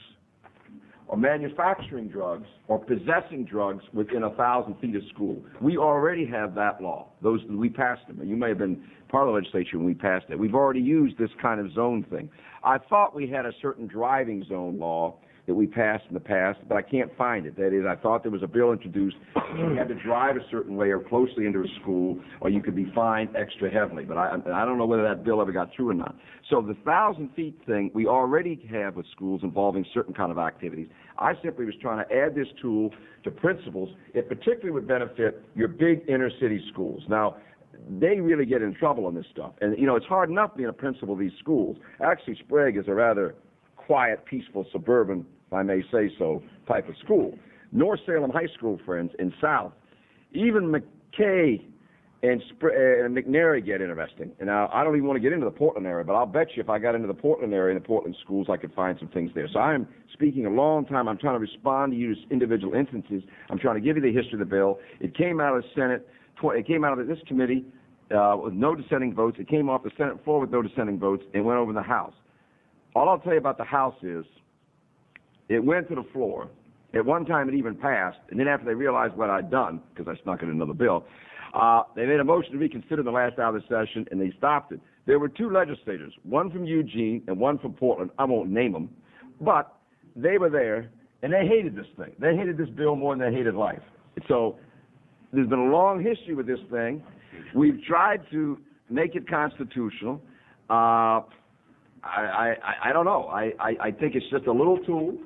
[SPEAKER 4] or manufacturing drugs or possessing drugs within a thousand feet of school. We already have that law. Those, we passed them. You may have been part of the legislature when we passed it. We've already used this kind of zone thing. I thought we had a certain driving zone law that we passed in the past, but I can't find it. That is, I thought there was a bill introduced. You had to drive a certain way or closely into a school, or you could be fined extra heavily. But I, I don't know whether that bill ever got through or not. So the thousand feet thing we already have with schools involving certain kind of activities. I simply was trying to add this tool to principals. It particularly would benefit your big inner city schools. Now, they really get in trouble on this stuff. And, you know, it's hard enough being a principal of these schools. Actually, Sprague is a rather quiet, peaceful, suburban, if I may say so, type of school. North Salem High School, friends, in South, even McKay and, Sp- uh, and McNary get interesting. And now, I don't even want to get into the Portland area, but I'll bet you if I got into the Portland area and the Portland schools, I could find some things there. So I'm speaking a long time. I'm trying to respond to you as individual instances. I'm trying to give you the history of the bill. It came out of the Senate. Tw- it came out of this committee uh, with no dissenting votes. It came off the Senate floor with no dissenting votes and went over in the House. All I'll tell you about the House is it went to the floor. At one time, it even passed, and then after they realized what I'd done, because I snuck in another bill, uh, they made a motion to reconsider the last hour of the session, and they stopped it. There were two legislators, one from Eugene and one from Portland. I won't name them, but they were there, and they hated this thing. They hated this bill more than they hated life. So there's been a long history with this thing. We've tried to make it constitutional. Uh, I, I, I don't know. I, I, I think it's just a little tool.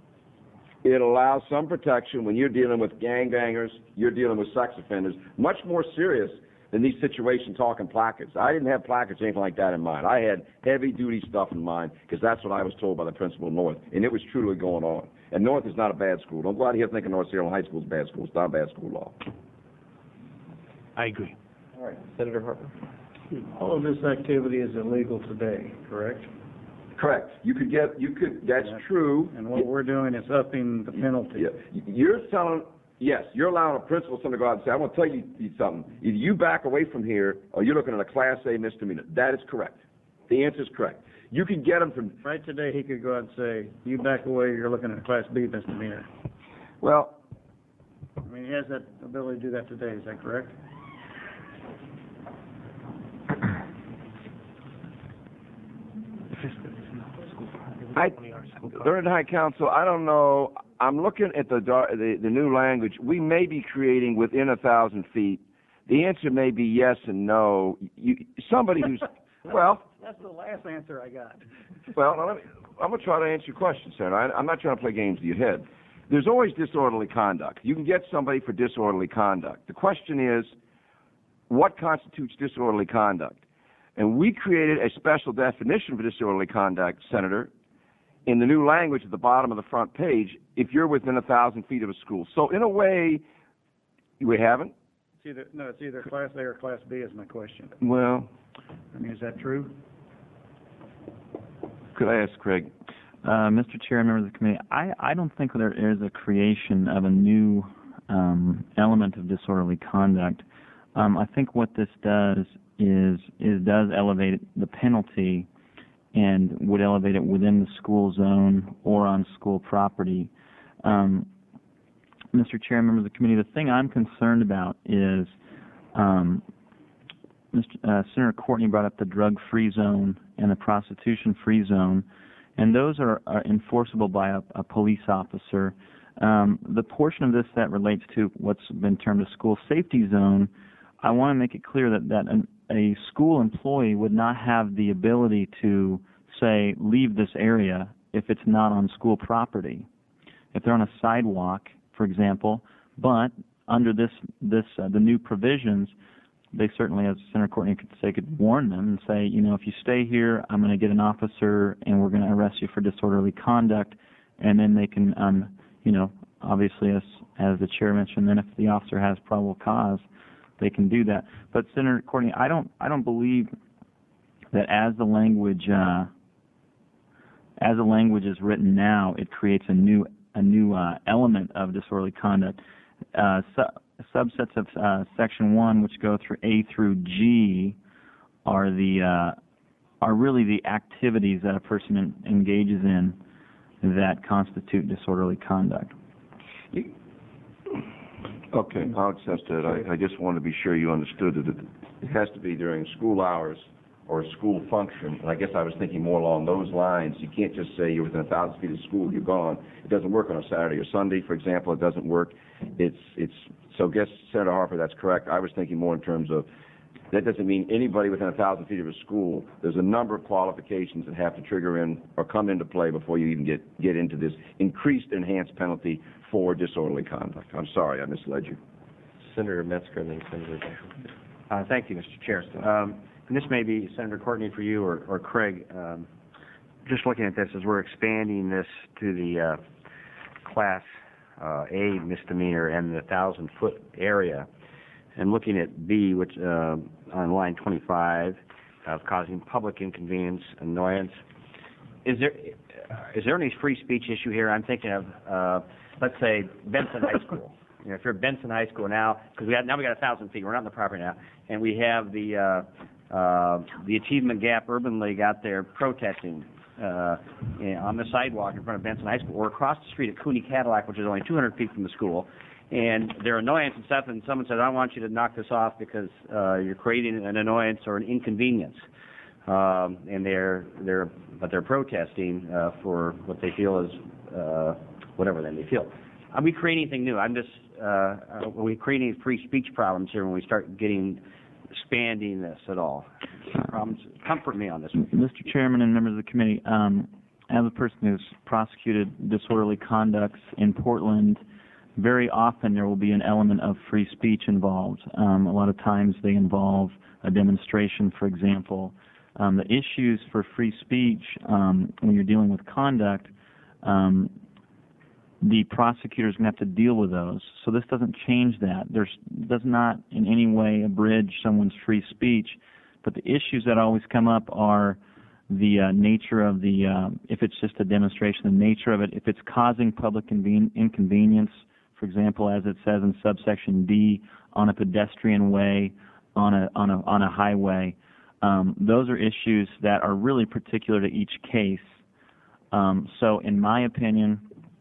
[SPEAKER 4] It allows some protection when you're dealing with gangbangers, you're dealing with sex offenders, much more serious than these situation talking placards. I didn't have placards or anything like that in mind. I had heavy-duty stuff in mind because that's what I was told by the principal of North, and it was truly going on. And North is not a bad school. Don't go out here thinking North Salem High School is a bad school. It's not a bad school at all.
[SPEAKER 11] I agree.
[SPEAKER 1] All right, Senator Harper.
[SPEAKER 5] All of this activity is illegal today, correct?
[SPEAKER 4] Correct. You could get, you could, that's
[SPEAKER 5] Yeah.
[SPEAKER 4] true.
[SPEAKER 5] And what we're doing is upping the penalty.
[SPEAKER 4] Yeah. You're telling, yes, you're allowing a principal son to go out and say, I'm going to tell you something. Either you back away from here or you're looking at a Class A misdemeanor. That is correct. The answer is correct. You can get them from...
[SPEAKER 5] Right today, he could go out and say, you back away, you're looking at a Class B misdemeanor.
[SPEAKER 4] Well...
[SPEAKER 5] I mean, he has that ability to do that today, is that correct?
[SPEAKER 4] I, Third High Council, I don't know. I'm looking at the, the the new language. We may be creating within a thousand feet. The answer may be yes and no. You, somebody who's well.
[SPEAKER 5] That's the last answer I got.
[SPEAKER 4] Well, let me, I'm going to try to answer your question, Senator. I, I'm not trying to play games with your head. there's always disorderly conduct. You can get somebody for disorderly conduct. The question is, what constitutes disorderly conduct? And we created a special definition for disorderly conduct, Senator, in the new language at the bottom of the front page, if you're within a thousand feet of a school. So in a way, we haven't?
[SPEAKER 5] It's either, no, it's either Class A or Class B is my question.
[SPEAKER 4] Well,
[SPEAKER 5] I mean, is that true?
[SPEAKER 4] could I ask Craig?
[SPEAKER 8] Uh, Mister Chair, members of the committee, I, I don't think there is a creation of a new um, element of disorderly conduct. Um, I think what this does is is does elevate the penalty and would elevate it within the school zone or on school property. Um, Mister Chair, members of the committee, the thing I'm concerned about is um, Mister Uh, Senator Courtney brought up the drug-free zone and the prostitution-free zone, and those are, are enforceable by a, a police officer. Um, the portion of this that relates to what's been termed a school safety zone, I want to make it clear that, that an, a school employee would not have the ability to, say, leave this area if it's not on school property. If they're on a sidewalk, for example, but under this, this uh, the new provisions, they certainly, as Senator Courtney could say, could warn them and say, you know, if you stay here, I'm going to get an officer and we're going to arrest you for disorderly conduct, and then they can, um, you know, obviously, as as the chair mentioned, then if the officer has probable cause, they can do that. But Senator Courtney, I don't, I don't believe that as the language, uh, as the language is written now, it creates a new, a new uh, element of disorderly conduct. Uh, su subsets of uh, Section One, which go through A through G, are the uh, are really the activities that a person en engages in that constitute disorderly conduct.
[SPEAKER 4] Okay, I'll accept it. I, I just want to be sure you understood that it, it has to be during school hours or a school function. And I guess I was thinking more along those lines. You can't just say you're within a thousand feet of school, you're gone. It doesn't work on a Saturday or Sunday, for example. It doesn't work. It's it's so. I guess Senator Harper, that's correct. I was thinking more in terms of that doesn't mean anybody within a thousand feet of a school. There's a number of qualifications that have to trigger in or come into play before you even get get into this increased, enhanced penalty for disorderly conduct. I'm sorry, I misled you.
[SPEAKER 1] Senator Metzger and then Senator
[SPEAKER 9] Uh, thank you, Mister Chair. Um, and this may be Senator Courtney for you or, or Craig. Um, just looking at this as we're expanding this to the uh, Class uh, A misdemeanor and the thousand foot area, and looking at B, which uh, on line twenty-five, of causing public inconvenience, annoyance. Is there is there any free speech issue here? I'm thinking of, uh, let's say, Benson High School. You know, if you're at Benson High School now, because we have, now we got a thousand feet, we're not on the property now, and we have the uh, uh, the Achievement Gap Urban League out there protesting uh, in, on the sidewalk in front of Benson High School, or across the street at Cooney Cadillac, which is only two hundred feet from the school, and their annoyance and stuff, and someone says, I want you to knock this off because uh, you're creating an annoyance or an inconvenience. Um, and they're, they're, but they're protesting uh, for what they feel is uh, whatever they may feel. Are we creating anything new? I'm just, uh, are we creating free speech problems here when we start getting, expanding this at all? Problems? Comfort me on this one.
[SPEAKER 8] Mister Chairman and members of the committee, um, as a person who's prosecuted disorderly conducts in Portland, very often there will be an element of free speech involved. Um, a lot of times they involve a demonstration, for example. Um, the issues for free speech um, when you're dealing with conduct, um, the prosecutor's going to have to deal with those. So this doesn't change that. There's does not in any way abridge someone's free speech, but the issues that always come up are the uh, nature of the, uh, if it's just a demonstration, the nature of it, if it's causing public conven inconvenience, for example, as it says in subsection D, on a pedestrian way, on a on a on a highway. Um, those are issues that are really particular to each case. Um, so, in my opinion,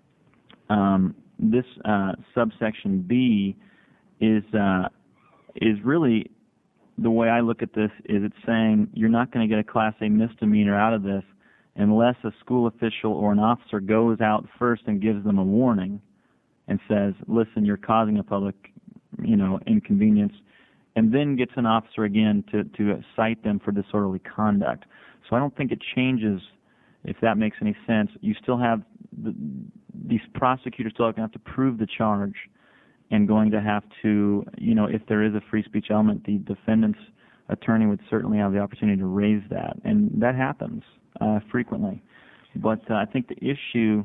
[SPEAKER 8] um, this uh, subsection B is uh, is really the way I look at this. Is it's saying you're not going to get a Class A misdemeanor out of this unless a school official or an officer goes out first and gives them a warning and says, "Listen, you're causing a public, you know, inconvenience." And then gets an officer again to, to cite them for disorderly conduct. So I don't think it changes, if that makes any sense. You still have the,
[SPEAKER 13] these prosecutors still going to have to prove the charge and going to have to, you know, if there is a free speech element, the defendant's attorney would certainly have the opportunity to raise that, and that happens uh, frequently. But uh, I think the issue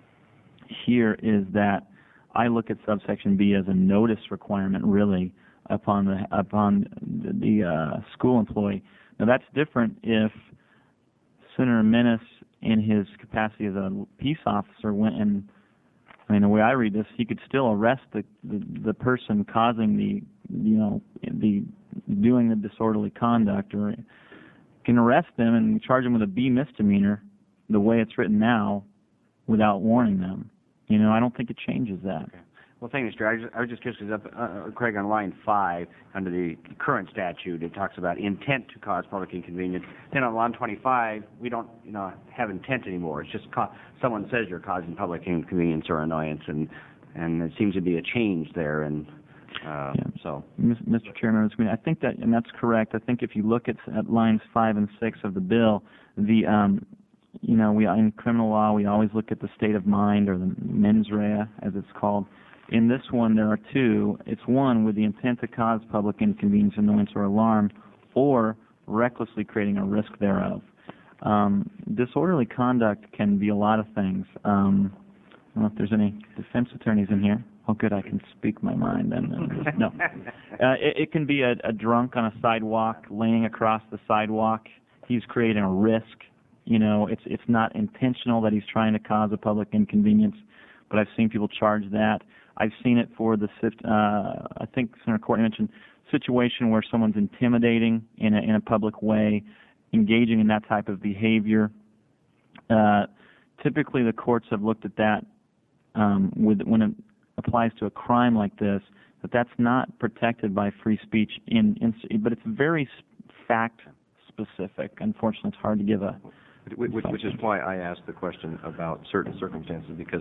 [SPEAKER 13] here is that I look at subsection B as a notice requirement, really, upon the upon the, the uh, school employee. Now, that's different if Senator Menace, in his capacity as a peace officer, went and, I mean, the way I read this, he could still arrest the the, the person causing the, you know, the doing the disorderly conduct, or can arrest them and charge them with a B misdemeanor, the way it's written now, without warning them. You know, I don't think it changes that.
[SPEAKER 9] Okay. Well, thank you, Mister I, just, I was just curious, because up, uh, Craig, on line five, under the current statute, it talks about intent to cause public inconvenience. Then on line twenty-five, we don't, you know, have intent anymore. It's just ca- someone says you're causing public inconvenience or annoyance, and and there seems to be a change there. And uh,
[SPEAKER 13] yeah.
[SPEAKER 9] so,
[SPEAKER 13] Mister Chairman, I think that, and that's correct. I think if you look at, at lines five and six of the bill, the um, you know, we in criminal law we always look at the state of mind, or the mens rea, as it's called. In this one, there are two. It's one, with the intent to cause public inconvenience, annoyance, or alarm, or recklessly creating a risk thereof. Um, disorderly conduct can be a lot of things. Um, I don't know if there's any defense attorneys in here. Oh, good, I can speak my mind. And, uh, no, uh, it, it can be a, a drunk on a sidewalk, laying across the sidewalk. He's creating a risk. You know, it's it's not intentional that he's trying to cause a public inconvenience, but I've seen people charge that. I've seen it for the, uh, I think Senator Courtney mentioned, situation where someone's intimidating in a, in a public way, engaging in that type of behavior. Uh, typically, the courts have looked at that um, with, when it applies to a crime like this, that that's not protected by free speech, in, in but it's very fact-specific. Unfortunately, it's hard to give a...
[SPEAKER 1] Which, which is why I asked the question about certain circumstances, because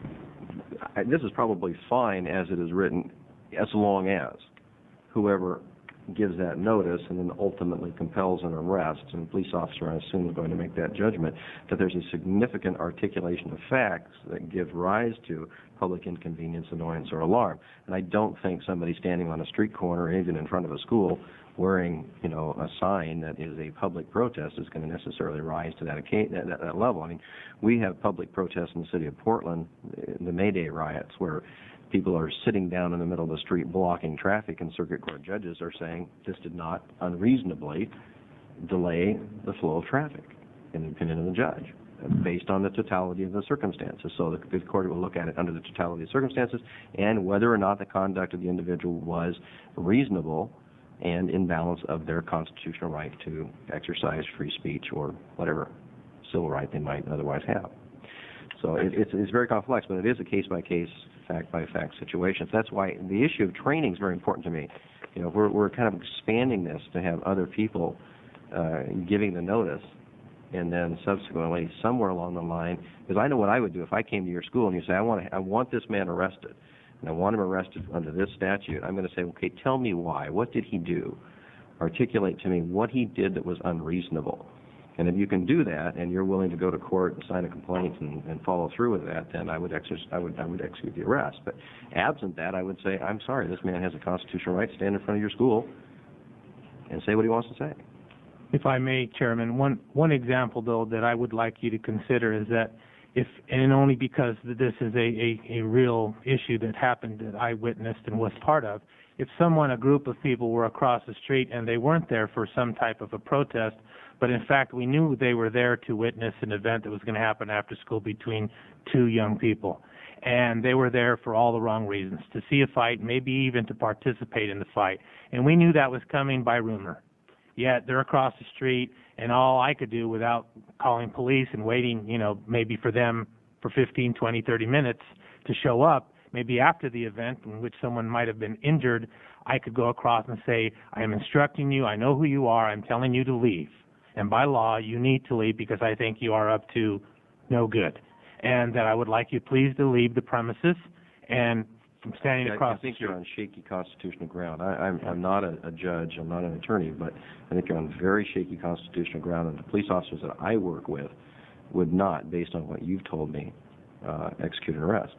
[SPEAKER 1] I, this is probably fine as it is written, as long as whoever gives that notice and then ultimately compels an arrest, and the police officer, I assume, is going to make that judgment, that there's a significant articulation of facts that give rise to public inconvenience, annoyance, or alarm. And I don't think somebody standing on a street corner or even in front of a school wearing, you know, a sign that is a public protest is going to necessarily rise to that, that, that, that level. I mean, we have public protests in the city of Portland, the May Day riots, where people are sitting down in the middle of the street blocking traffic, and circuit court judges are saying this did not unreasonably delay the flow of traffic, in the opinion of the judge, based on the totality of the circumstances. So the, the court will look at it under the totality of circumstances and whether or not the conduct of the individual was reasonable and in balance of their constitutional right to exercise free speech or whatever civil right they might otherwise have. So it, it's, it's very complex, but it is a case-by-case, fact-by-fact situation. So that's why the issue of training is very important to me. You know, we're, we're kind of expanding this to have other people uh, giving the notice, and then subsequently, somewhere along the line, because I know what I would do if I came to your school and you say, I want to, I want this man arrested, and I want him arrested under this statute. I'm going to say, okay, tell me why. What did he do? Articulate to me what he did that was unreasonable. And if you can do that, and you're willing to go to court and sign a complaint and, and follow through with that, then I would exercise, I would, I would execute the arrest. But absent that, I would say, I'm sorry, this man has a constitutional right to stand in front of your school and say what he wants to say.
[SPEAKER 11] If I may, Chairman, one one example, though, that I would like you to consider is that if, and only because this is a, a, a real issue that happened that I witnessed and was part of, if someone, a group of people were across the street and they weren't there for some type of a protest, but in fact we knew they were there to witness an event that was going to happen after school between two young people, and they were there for all the wrong reasons, to see a fight, maybe even to participate in the fight, and we knew that was coming by rumor. Yet they're across the street, and all I could do without calling police and waiting, you know, maybe for them for fifteen, twenty, thirty minutes to show up, maybe after the event in which someone might have been injured, I could go across and say, I am instructing you, I know who you are, I'm telling you to leave. And by law, you need to leave because I think you are up to no good. And that I would like you please to leave the premises, and from standing
[SPEAKER 1] Yeah,
[SPEAKER 11] across
[SPEAKER 1] I think
[SPEAKER 11] the street.
[SPEAKER 1] you're on shaky constitutional ground. I, I'm, I'm not a, a judge, I'm not an attorney, but I think you're on very shaky constitutional ground, and the police officers that I work with would not, based on what you've told me, uh, execute an arrest.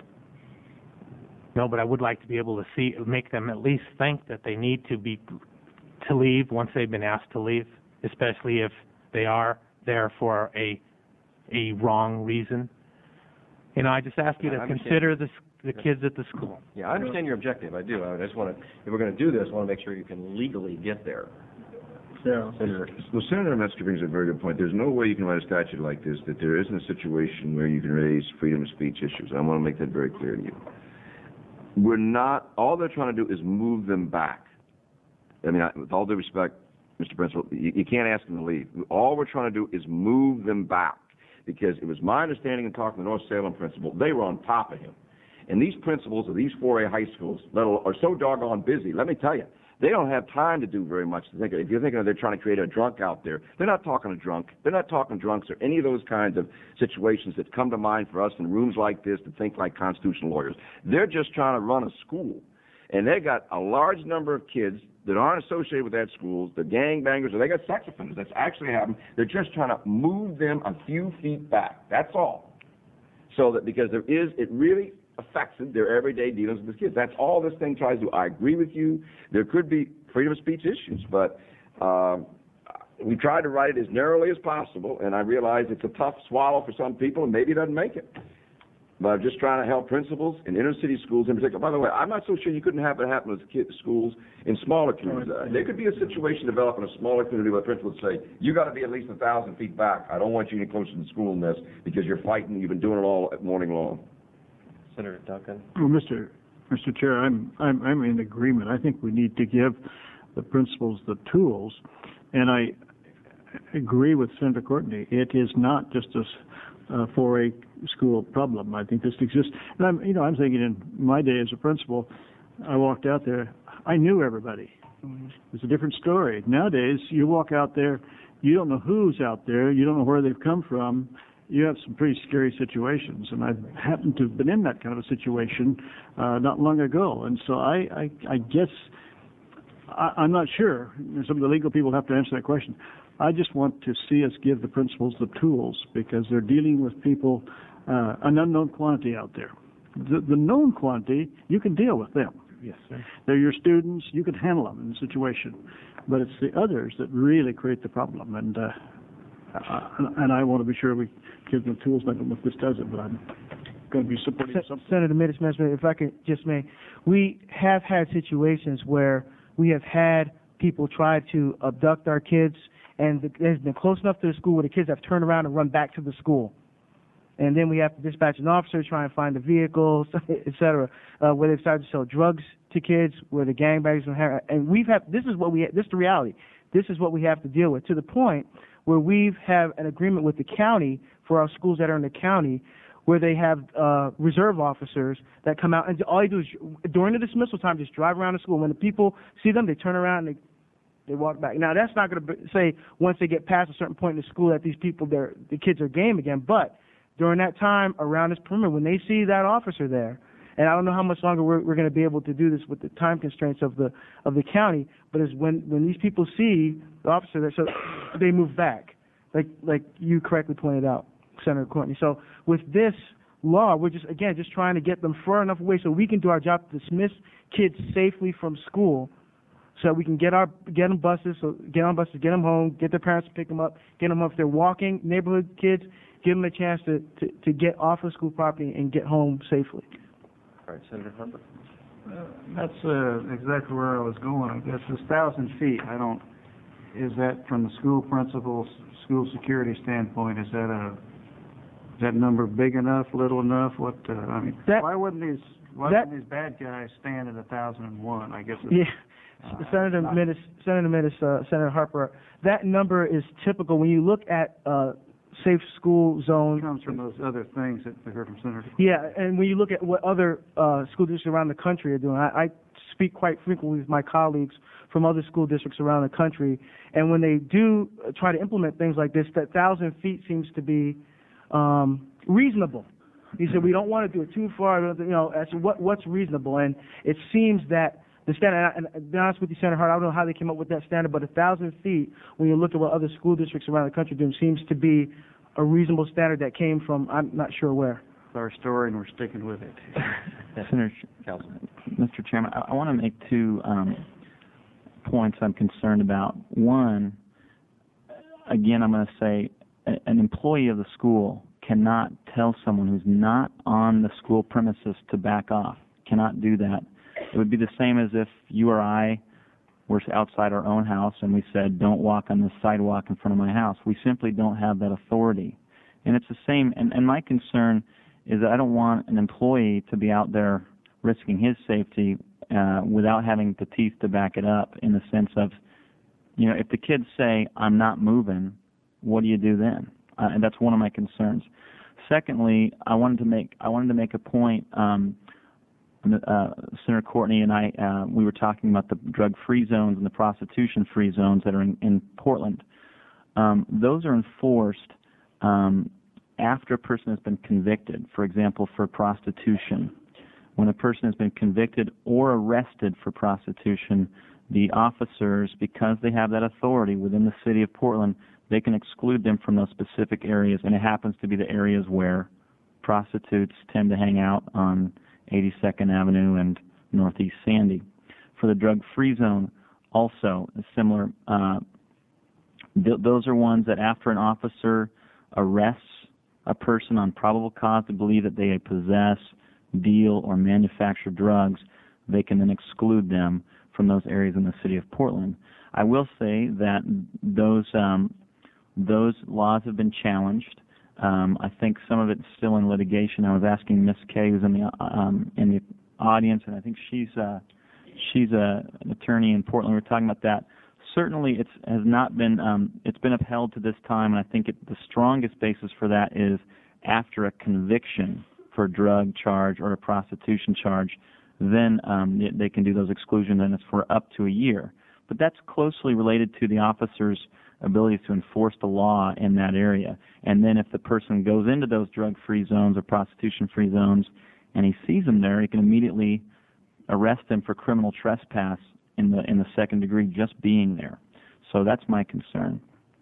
[SPEAKER 11] No, but I would like to be able to see, make them at least think that they need to be, to leave once they've been asked to leave, especially if they are there for a, a wrong reason. You know, I just ask you
[SPEAKER 1] Yeah,
[SPEAKER 11] to
[SPEAKER 1] I understand.
[SPEAKER 11] consider the, the kids at the school.
[SPEAKER 1] Yeah, I understand your objective, I do. I just want to, if we're going to do this, I want to make sure you can legally get there.
[SPEAKER 7] Yeah.
[SPEAKER 1] Senator,
[SPEAKER 4] Well, Senator Metzger brings a very good point. There's no way you can write a statute like this that there isn't a situation where you can raise freedom of speech issues. I want to make that very clear to you. We're not, all they're trying to do is move them back. I mean, I, with all due respect, Mister Principal, you, you can't ask them to leave. All we're trying to do is move them back, because it was my understanding in talking to the North Salem principal, they were on top of him. And these principals of these four A high schools that are so doggone busy, let me tell you, they don't have time to do very much. To think, if you're thinking they're trying to create a drunk out there, they're not talking to drunk. They're not talking drunks or any of those kinds of situations that come to mind for us in rooms like this to think like constitutional lawyers. They're just trying to run a school. And they got a large number of kids that aren't associated with that school, the gangbangers, or they got sex offenders. That's actually happened. They're just trying to move them a few feet back. That's all. So that because there is, it really affects their everyday dealings with the kids. That's all this thing tries to do. I agree with you. There could be freedom of speech issues, but uh, we tried to write it as narrowly as possible, and I realize it's a tough swallow for some people, and maybe it doesn't make it. But I'm just trying to help principals in inner city schools in particular. By the way, I'm not so sure you couldn't have it happen with kids, schools in smaller communities. Uh, there could be a situation develop in a smaller community where the principal would say, you got to be at least a thousand feet back. I don't want you any closer to the school than this because you're fighting. You've been doing it all morning long.
[SPEAKER 1] Senator Duncan.
[SPEAKER 7] Well, Mister Mister Chair, I'm, I'm, I'm in agreement. I think we need to give the principals the tools, and I agree with Senator Courtney. It is not just a uh, four A school problem. I think this exists. And I'm, you know, I'm thinking in my day as a principal, I walked out there, I knew everybody. It was a different story. Nowadays, you walk out there, you don't know who's out there, you don't know where they've come from. You have some pretty scary situations, and I've happened to have been in that kind of a situation uh, not long ago. And so I, I, I guess I, I'm not sure. Some of the legal people have to answer that question. I just want to see us give the principals the tools, because they're dealing with people, uh, an unknown quantity out there. The, the known quantity, you can deal with them.
[SPEAKER 11] Yes, sir.
[SPEAKER 7] They're your students. You can handle them in the situation. But it's the others that really create the problem. And uh, uh, and I want to be sure we give them the tools. I don't know if this does it, but I'm going to be supporting
[SPEAKER 12] Se-
[SPEAKER 7] something.
[SPEAKER 12] Senator Minnis, if I could just may, we have had situations where we have had people try to abduct our kids, and the, it's been close enough to the school where the kids have turned around and run back to the school. And then we have to dispatch an officer, try and find the vehicles, et cetera, uh, where they've started to sell drugs to kids, where the gangbangers have, and we've had, this is what we, this is the reality. This is what we have to deal with, to the point where we've have an agreement with the county for our schools that are in the county, where they have uh, reserve officers that come out, and all they do is, during the dismissal time, just drive around the school. When the people see them, they turn around and they they walk back. Now, that's not going to say once they get past a certain point in the school that these people, they're, the kids are game again, but during that time around this perimeter, when they see that officer there, and I don't know how much longer we're, we're going to be able to do this with the time constraints of the of the county, but is when when these people see the officer there, so they move back, like like you correctly pointed out, Senator Courtney. So with this law, we're just again just trying to get them far enough away so we can do our job to dismiss kids safely from school, so we can get our get them buses, so get on buses, get them home, get their parents to pick them up, get them home. If they're walking, neighborhood kids, give them a chance to, to, to get off of school property and get home safely.
[SPEAKER 1] All right, Senator Harper.
[SPEAKER 5] Uh, That's uh, exactly where I was going. I guess this thousand feet, I don't, is that from the school principal's, school security standpoint, is that a, is that number big enough, little enough? What, uh, I mean,
[SPEAKER 12] That-
[SPEAKER 5] why wouldn't these, why
[SPEAKER 12] that-
[SPEAKER 5] wouldn't these bad guys stand at a thousand and one? I guess. it's-
[SPEAKER 12] Yeah,
[SPEAKER 5] Uh,
[SPEAKER 12] Senator
[SPEAKER 5] not-
[SPEAKER 12] Minnis, Senator Minnis, uh, Senator Harper, that number is typical when you look at uh, safe school zones.
[SPEAKER 5] Comes from those other things that we heard from Senator.
[SPEAKER 12] Yeah, and when you look at what other uh, school districts around the country are doing, I, I speak quite frequently with my colleagues from other school districts around the country, and when they do uh, try to implement things like this, that thousand feet seems to be um, reasonable. He said we don't want to do it too far. You know, as to what what's reasonable, and it seems that the standard. And to be honest with you, Senator Hart, I don't know how they came up with that standard, but a thousand feet, when you look at what other school districts around the country do, seems to be a reasonable standard that came from I'm not sure where.
[SPEAKER 5] our story, and we're sticking with it.
[SPEAKER 13] Senator, Mister Chairman, I, I want to make two um, points I'm concerned about. One, again, I'm going to say a, an employee of the school cannot tell someone who's not on the school premises to back off. Cannot do that. It would be the same as if you or I were outside our own house and we said, don't walk on the sidewalk in front of my house. We simply don't have that authority. And it's the same, and, and my concern is that I don't want an employee to be out there risking his safety uh, without having the teeth to back it up, in the sense of, you know, if the kids say, I'm not moving, what do you do then? Uh, and that's one of my concerns. Secondly, I wanted to make I wanted to make a point. Um, uh, Senator Courtney and I, uh, we were talking about the drug-free zones and the prostitution-free zones that are in, in Portland. Um, those are enforced um, after a person has been convicted. For example, for prostitution, when a person has been convicted or arrested for prostitution, the officers, because they have that authority within the city of Portland, they can exclude them from those specific areas, and it happens to be the areas where prostitutes tend to hang out on eighty-second Avenue and Northeast Sandy. For the drug-free zone, also similar. Uh, th those are ones that after an officer arrests a person on probable cause to believe that they possess, deal, or manufacture drugs, they can then exclude them from those areas in the city of Portland. I will say that those um, those laws have been challenged. Um, I think some of it's still in litigation. I was asking Miz Kay, who's in the um, in the audience, and I think she's uh, she's a, an attorney in Portland. We were talking about that. Certainly, it's has not been um, it's been upheld to this time, and I think it, the strongest basis for that is after a conviction for a drug charge or a prostitution charge, then um, they can do those exclusions, and it's for up to a year. But that's closely related to the officer's ability to enforce the law in that area. And then if the person goes into those drug-free zones or prostitution-free zones and he sees them there, he can immediately arrest them for criminal trespass in the in the second degree just being there. So that's my concern.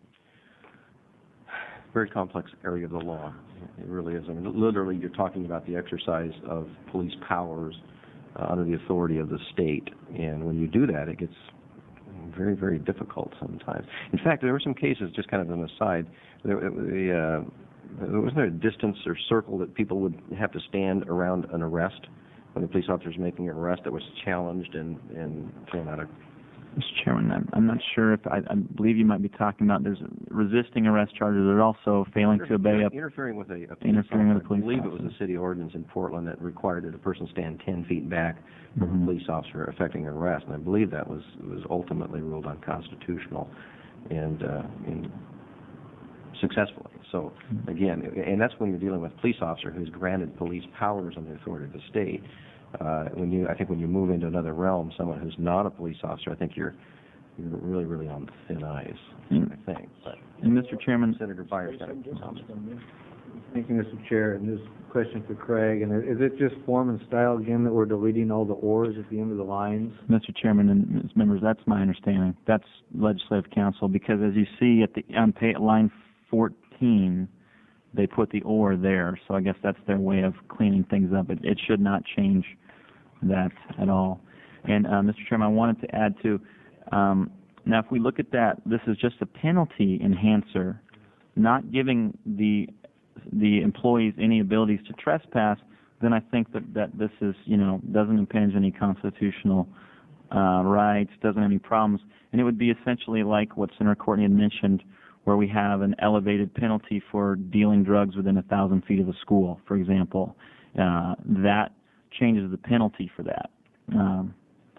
[SPEAKER 1] Very complex area of the law. It really is. I mean, literally, you're talking about the exercise of police powers uh, under the authority of the state. And when you do that, it gets very, very difficult sometimes. In fact, there were some cases, just kind of an aside, there, the, uh, there wasn't there a distance or circle that people would have to stand around an arrest when the police officer is making an arrest that was challenged and, and thrown out of...
[SPEAKER 13] Mister Chairman, I'm, I'm not sure if, I, I believe you might be talking about, there's resisting arrest charges. There's also failing to obey up...
[SPEAKER 1] Interfering with a, a police
[SPEAKER 13] interfering with a police
[SPEAKER 1] I believe
[SPEAKER 13] officer.
[SPEAKER 1] It was a city ordinance in Portland that required that a person stand ten feet back from
[SPEAKER 13] Mm-hmm.
[SPEAKER 1] a police officer affecting an arrest, and I believe that was was ultimately ruled unconstitutional and, uh, and successfully. So, again, and that's when you're dealing with a police officer who's granted police powers on the authority of the state. Uh, when you, I think when you move into another realm, someone who's not a police officer, I think you're you're really, really on thin ice,
[SPEAKER 13] Mm.
[SPEAKER 1] I think. But,
[SPEAKER 13] And Mister Chairman...
[SPEAKER 1] Senator Byers got a comment.
[SPEAKER 10] Thank you, Mister Chair. And this question for Craig, and is it just form and style again that we're deleting all the ors at the end of the lines?
[SPEAKER 13] Mister Chairman and members, that's my understanding. That's Legislative Council, because as you see at the on pay, line fourteen, they put the or there, so I guess that's their way of cleaning things up. It, it should not change that at all. And uh, Mister Chairman, I wanted to add to, um, now if we look at that, this is just a penalty enhancer, not giving the the employees any abilities to trespass, then I think that, that this is, you know, doesn't impinge any constitutional uh, rights, doesn't have any problems. And it would be essentially like what Senator Courtney had mentioned, where we have an elevated penalty for dealing drugs within a thousand feet of a school, for example. Uh, that changes the penalty for that. Um,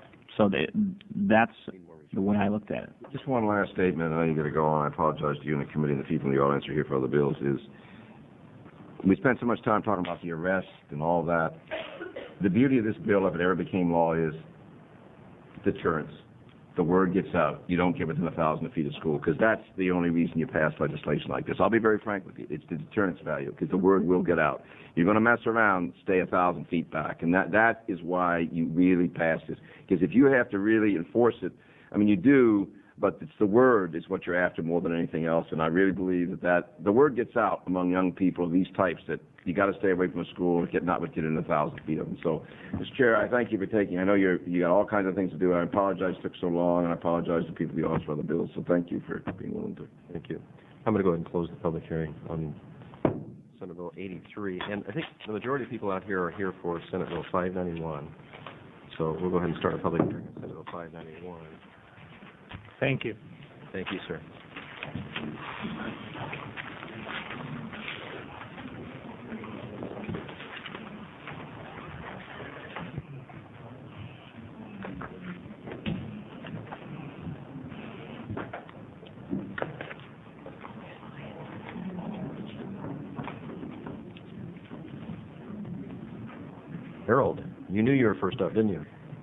[SPEAKER 13] so they, that's the way I looked at it.
[SPEAKER 4] Just one last statement, I know you're going to go on. I apologize to you and the committee and the people in the audience who are here for other bills, is we spent so much time talking about the arrest and all that. The beauty of this bill, if it ever became law, is deterrence. The word gets out. You don't get within a thousand feet of school, because that's the only reason you pass legislation like this. I'll be very frank with you. It's the deterrence value, because the word will get out. You're going to mess around, stay a thousand feet back, and that that is why you really pass this. Because if you have to really enforce it, I mean, you do, but it's the word is what you're after more than anything else, and I really believe that, that the word gets out among young people of these types that you got to stay away from a school and get not get in a thousand feet of them. So, Mister Chair, I thank you for taking. I know you're you got all kinds of things to do. I apologize it took so long, and I apologize to people in the office for the bills. So, thank you for being willing to.
[SPEAKER 1] Thank you. I'm going to go ahead and close the public hearing on Senate Bill eighty-three, and I think the majority of people out here are here for Senate Bill five ninety-one. So we'll go ahead and start a public hearing on Senate Bill five ninety-one.
[SPEAKER 11] Thank you.
[SPEAKER 1] Thank you, sir. Harold, you knew you were first up, didn't you?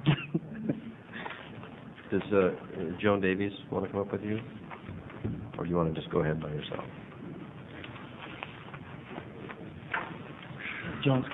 [SPEAKER 1] Does uh, Joan Davies want to come up with you? Or do you want to just go ahead by yourself?
[SPEAKER 12] Joan's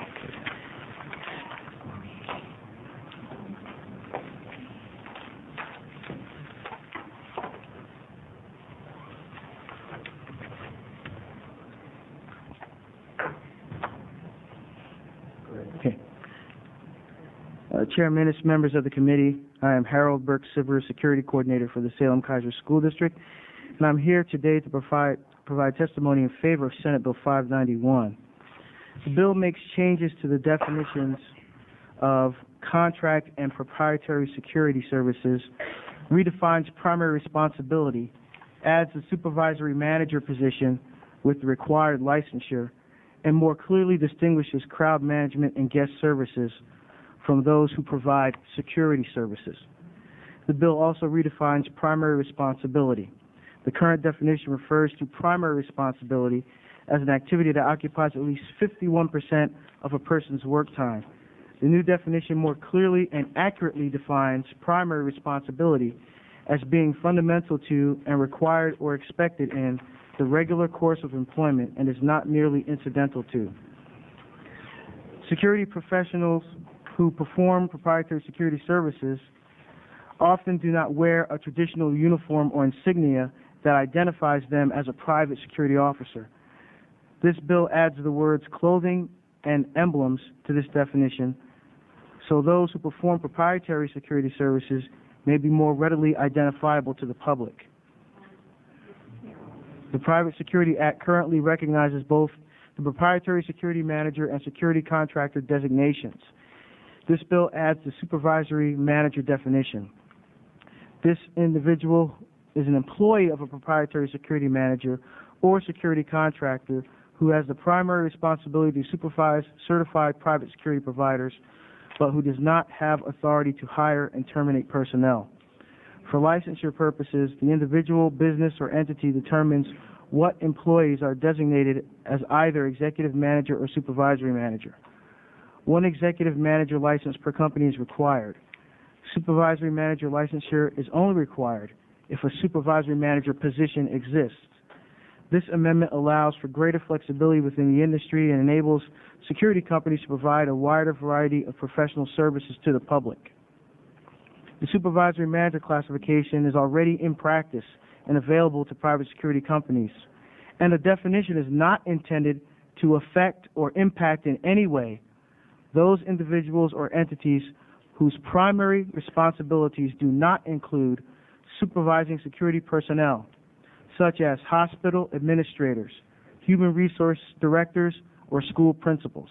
[SPEAKER 12] Okay. Uh, Chair, Minutes, members of the committee, I am Harold Burke Sivers, Security Coordinator for the Salem-Keizer School District, and I'm here today to provide, provide testimony in favor of Senate Bill five ninety-one. The bill makes changes to the definitions of contract and proprietary security services, redefines primary responsibility, adds the supervisory manager position with the required licensure, and more clearly distinguishes crowd management and guest services from those who provide security services. The bill also redefines primary responsibility. The current definition refers to primary responsibility as an activity that occupies at least fifty-one percent of a person's work time. The new definition more clearly and accurately defines primary responsibility as being fundamental to and required or expected in the regular course of employment and is not merely incidental to. Security professionals who perform proprietary security services often do not wear a traditional uniform or insignia that identifies them as a private security officer. This bill adds the words clothing and emblems to this definition, so those who perform proprietary security services may be more readily identifiable to the public. The Private Security Act currently recognizes both the proprietary security manager and security contractor designations. This bill adds the supervisory manager definition. This individual is an employee of a proprietary security manager or security contractor who has the primary responsibility to supervise certified private security providers, but who does not have authority to hire and terminate personnel. For licensure purposes, the individual, business, or entity determines what employees are designated as either executive manager or supervisory manager. One executive manager license per company is required. Supervisory manager licensure is only required if a supervisory manager position exists. This amendment allows for greater flexibility within the industry and enables security companies to provide a wider variety of professional services to the public. The supervisory manager classification is already in practice and available to private security companies, and the definition is not intended to affect or impact in any way those individuals or entities whose primary responsibilities do not include supervising security personnel, such as hospital administrators, human resource directors, or school principals.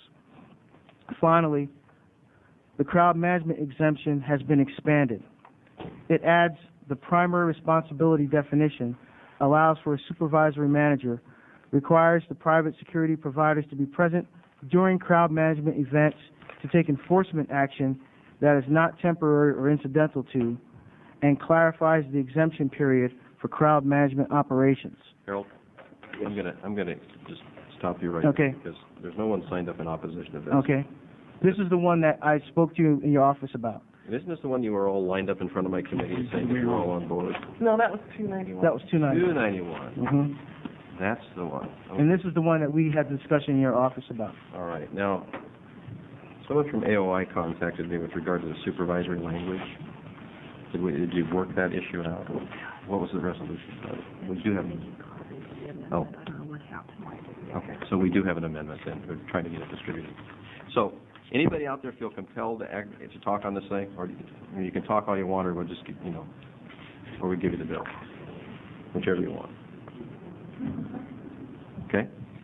[SPEAKER 12] Finally, the crowd management exemption has been expanded. It adds the primary responsibility definition, allows for a supervisory manager, requires the private security providers to be present during crowd management events to take enforcement action that is not temporary or incidental to, and clarifies the exemption period for crowd management operations.
[SPEAKER 1] Harold, I'm gonna I'm gonna just stop you right
[SPEAKER 12] Okay.
[SPEAKER 1] there because there's no one signed up in opposition to this.
[SPEAKER 12] Okay. This is the one that I spoke to you in your office about.
[SPEAKER 1] And isn't this the one you were all lined up in front of my committee saying that you were all on board?
[SPEAKER 2] No, that was two ninety-one.
[SPEAKER 12] That was two ninety.
[SPEAKER 1] Two ninety-one.
[SPEAKER 12] Mm-hmm.
[SPEAKER 1] That's the one. Okay.
[SPEAKER 12] And this is the one that we had discussion in your office about.
[SPEAKER 1] All right. Now, someone from A O I contacted me with regard to the supervisory language. Did we, did you work that issue out? What was the resolution? Uh, We do have, oh. Okay, so we do have an amendment then, we're trying to get it distributed. So, anybody out there feel compelled to act, to talk on this thing? Or you can, you can talk all you want, or we'll just, get, you know, or we give you the bill. Whichever you want. Okay?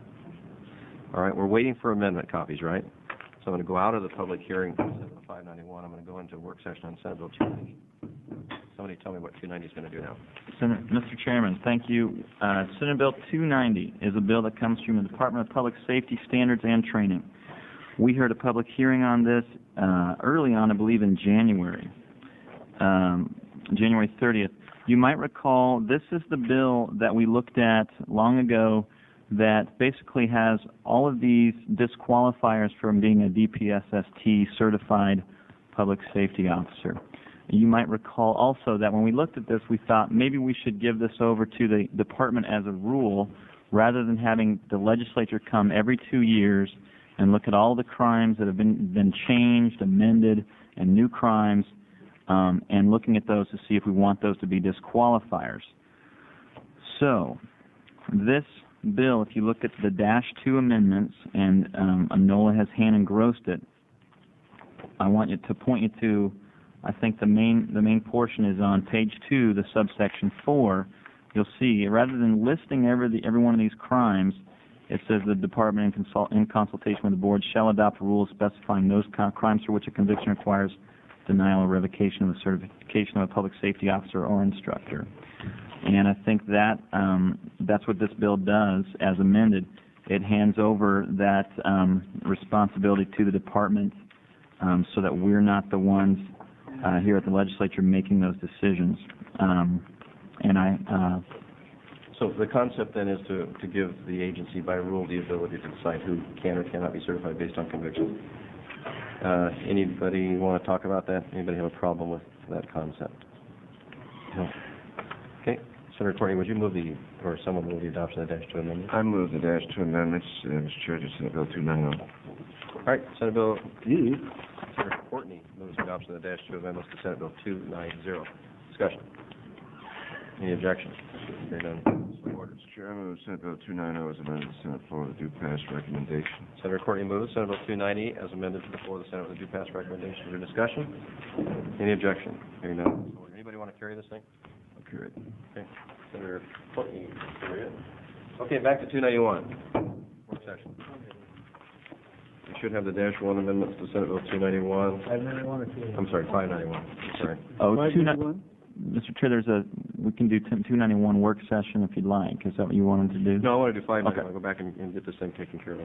[SPEAKER 1] All right, we're waiting for amendment copies, right? So I'm going to go out of the public hearing on Senate Bill five ninety-one. I'm going to go into a work session on Senate Bill two ninety. Somebody tell me what two ninety is going to do now.
[SPEAKER 13] Senate, Mister Chairman, thank you. Uh, Senate Bill two ninety is a bill that comes from the Department of Public Safety Standards and Training. We heard a public hearing on this uh, early on, I believe, in January, um, January thirtieth. You might recall this is the bill that we looked at long ago that basically has all of these disqualifiers from being a D P S S T certified public safety officer. You might recall also that when we looked at this, we thought maybe we should give this over to the department as a rule rather than having the legislature come every two years and look at all the crimes that have been, been changed, amended, and new crimes, um, and looking at those to see if we want those to be disqualifiers. So, this bill, if you look at the dash two amendments, and um, Anola has hand engrossed it, I want you to point you to, I think the main the main portion is on page two, the subsection four. You'll see, rather than listing every the, every one of these crimes, it says the department, in, consult, in consultation with the board, shall adopt rules specifying those co- crimes for which a conviction requires denial or revocation of the certification of a public safety officer or instructor. And I think that um, that's what this bill does, as amended. It hands over that um, responsibility to the department um, so that we're not the ones uh, here at the legislature making those decisions. Um, and I... Uh,
[SPEAKER 1] So the concept then is to, to give the agency by rule the ability to decide who can or cannot be certified based on conviction. Uh, anybody want to talk about that? Anybody have a problem with that concept? No. Okay. Senator Courtney, would you move the, or someone move the adoption of the dash two amendment?
[SPEAKER 4] I move the dash two amendments, uh, Mister Chair, to Senate Bill two ninety-one.
[SPEAKER 1] All right, Senate Bill, Senator Courtney moves the adoption of the dash two amendments to Senate Bill two ninety. Discussion. Any objections? Hearing none. So ordered.
[SPEAKER 4] Mister Chair, I move Senate Bill two ninety as amended to the Senate floor with a due pass recommendation.
[SPEAKER 1] Senator Courtney moves Senate Bill two ninety as amended to the floor of the Senate with a due pass recommendation. Is there discussion? Any objection? Hearing none. So ordered. Anybody want to carry this thing?
[SPEAKER 4] I'll carry it.
[SPEAKER 1] Okay. Senator Courtney, carry it. Okay, back to two ninety-one. Work session. We should have the dash one amendments to Senate Bill two ninety-one.
[SPEAKER 10] five ninety-one or two?
[SPEAKER 1] I'm sorry, five ninety-one. Sorry.
[SPEAKER 13] oh, two ninety-one? Mister Chair, there's a, we can do two ninety-one work session if you'd like. Is that what you wanted to do?
[SPEAKER 1] No, I want to do five ninety-one.
[SPEAKER 13] Okay.
[SPEAKER 1] Go back and, and get this thing taken care of.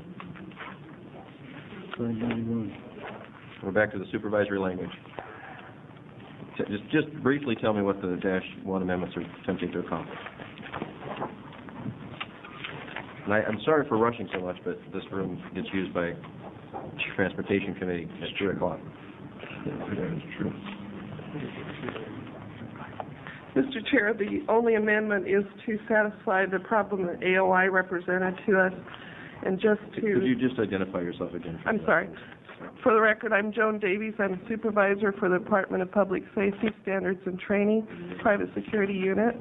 [SPEAKER 5] five ninety-one.
[SPEAKER 1] We're back to the supervisory language. T- Just, just briefly tell me what the dash one amendments are attempting to accomplish. And I, I'm sorry for rushing so much, but this room gets used by Transportation Committee at two o'clock.
[SPEAKER 4] That is true.
[SPEAKER 14] Mister Chair, the only amendment is to satisfy the problem that A O I represented to us, and just to...
[SPEAKER 1] Could you just identify yourself again?
[SPEAKER 14] I'm sorry. For the record, I'm Joan Davies. I'm a supervisor for the Department of Public Safety Standards and Training, Private Security Unit.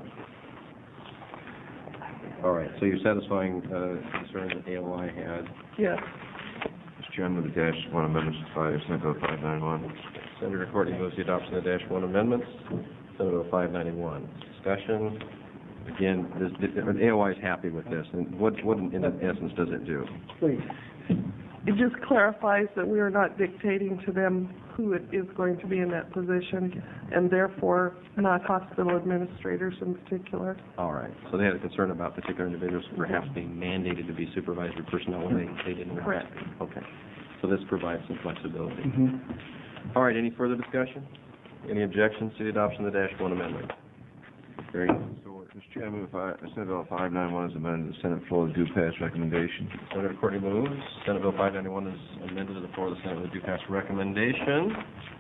[SPEAKER 1] All right, so you're satisfying uh, concern that A O I had.
[SPEAKER 14] Yes.
[SPEAKER 4] Mister Chair, I move the dash one amendments to five, Senate Bill five ninety-one.
[SPEAKER 1] Senator Courtney moves the adoption of the dash one amendments. Senate Bill five ninety-one. Discussion. Again, this, this, A O I is happy with this, and what, what in, in essence does it do?
[SPEAKER 14] Please. It just clarifies that we are not dictating to them who it is going to be in that position, and therefore not hospital administrators in particular.
[SPEAKER 1] All right. So they had a concern about particular individuals perhaps being mandated to be supervisory personnel when they, they didn't.
[SPEAKER 14] Correct.
[SPEAKER 1] Okay. So this provides some flexibility.
[SPEAKER 5] Mm-hmm.
[SPEAKER 1] All right. Any further discussion? Any objections to the adoption of the dash one amendment? Very good. So ordered.
[SPEAKER 4] Mister Chair, I move five, Senate Bill five ninety-one is amended to the Senate floor with due pass recommendation.
[SPEAKER 1] Senator Courtney moves. Senate Bill five ninety-one is amended to the floor of the Senate with due pass recommendation.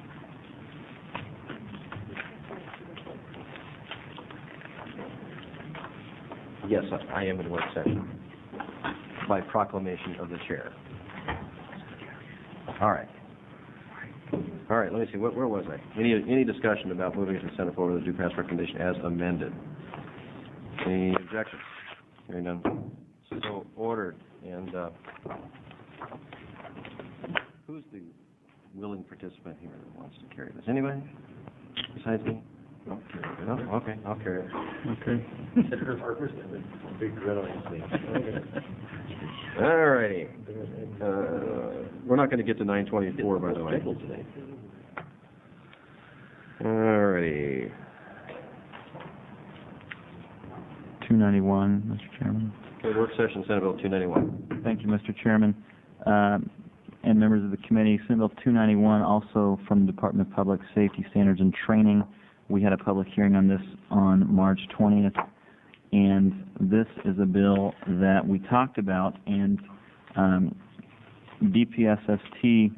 [SPEAKER 1] Yes, I I am in work session by proclamation of the chair. All right. All right, let me see, where, where was I? Any, any discussion about moving to the Senate floor with a due pass recommendation as amended? Any objections? Hearing none. So ordered. And, uh, who's the willing participant here that wants to carry this? Anybody besides me? No? No? Okay, I'll carry it.
[SPEAKER 7] Okay.
[SPEAKER 10] Senator Harper's got a big grin on his face.
[SPEAKER 1] All righty. Uh, we're not going to get to nine twenty-four, by the way. All righty.
[SPEAKER 13] two ninety-one, Mister Chairman.
[SPEAKER 1] Okay, work session, Senate Bill two ninety-one.
[SPEAKER 13] Thank you, Mister Chairman. Um, and members of the committee, Senate Bill two ninety-one, also from the Department of Public Safety Standards and Training. We had a public hearing on this on March twentieth, and this is a bill that we talked about, and um, D P S S T,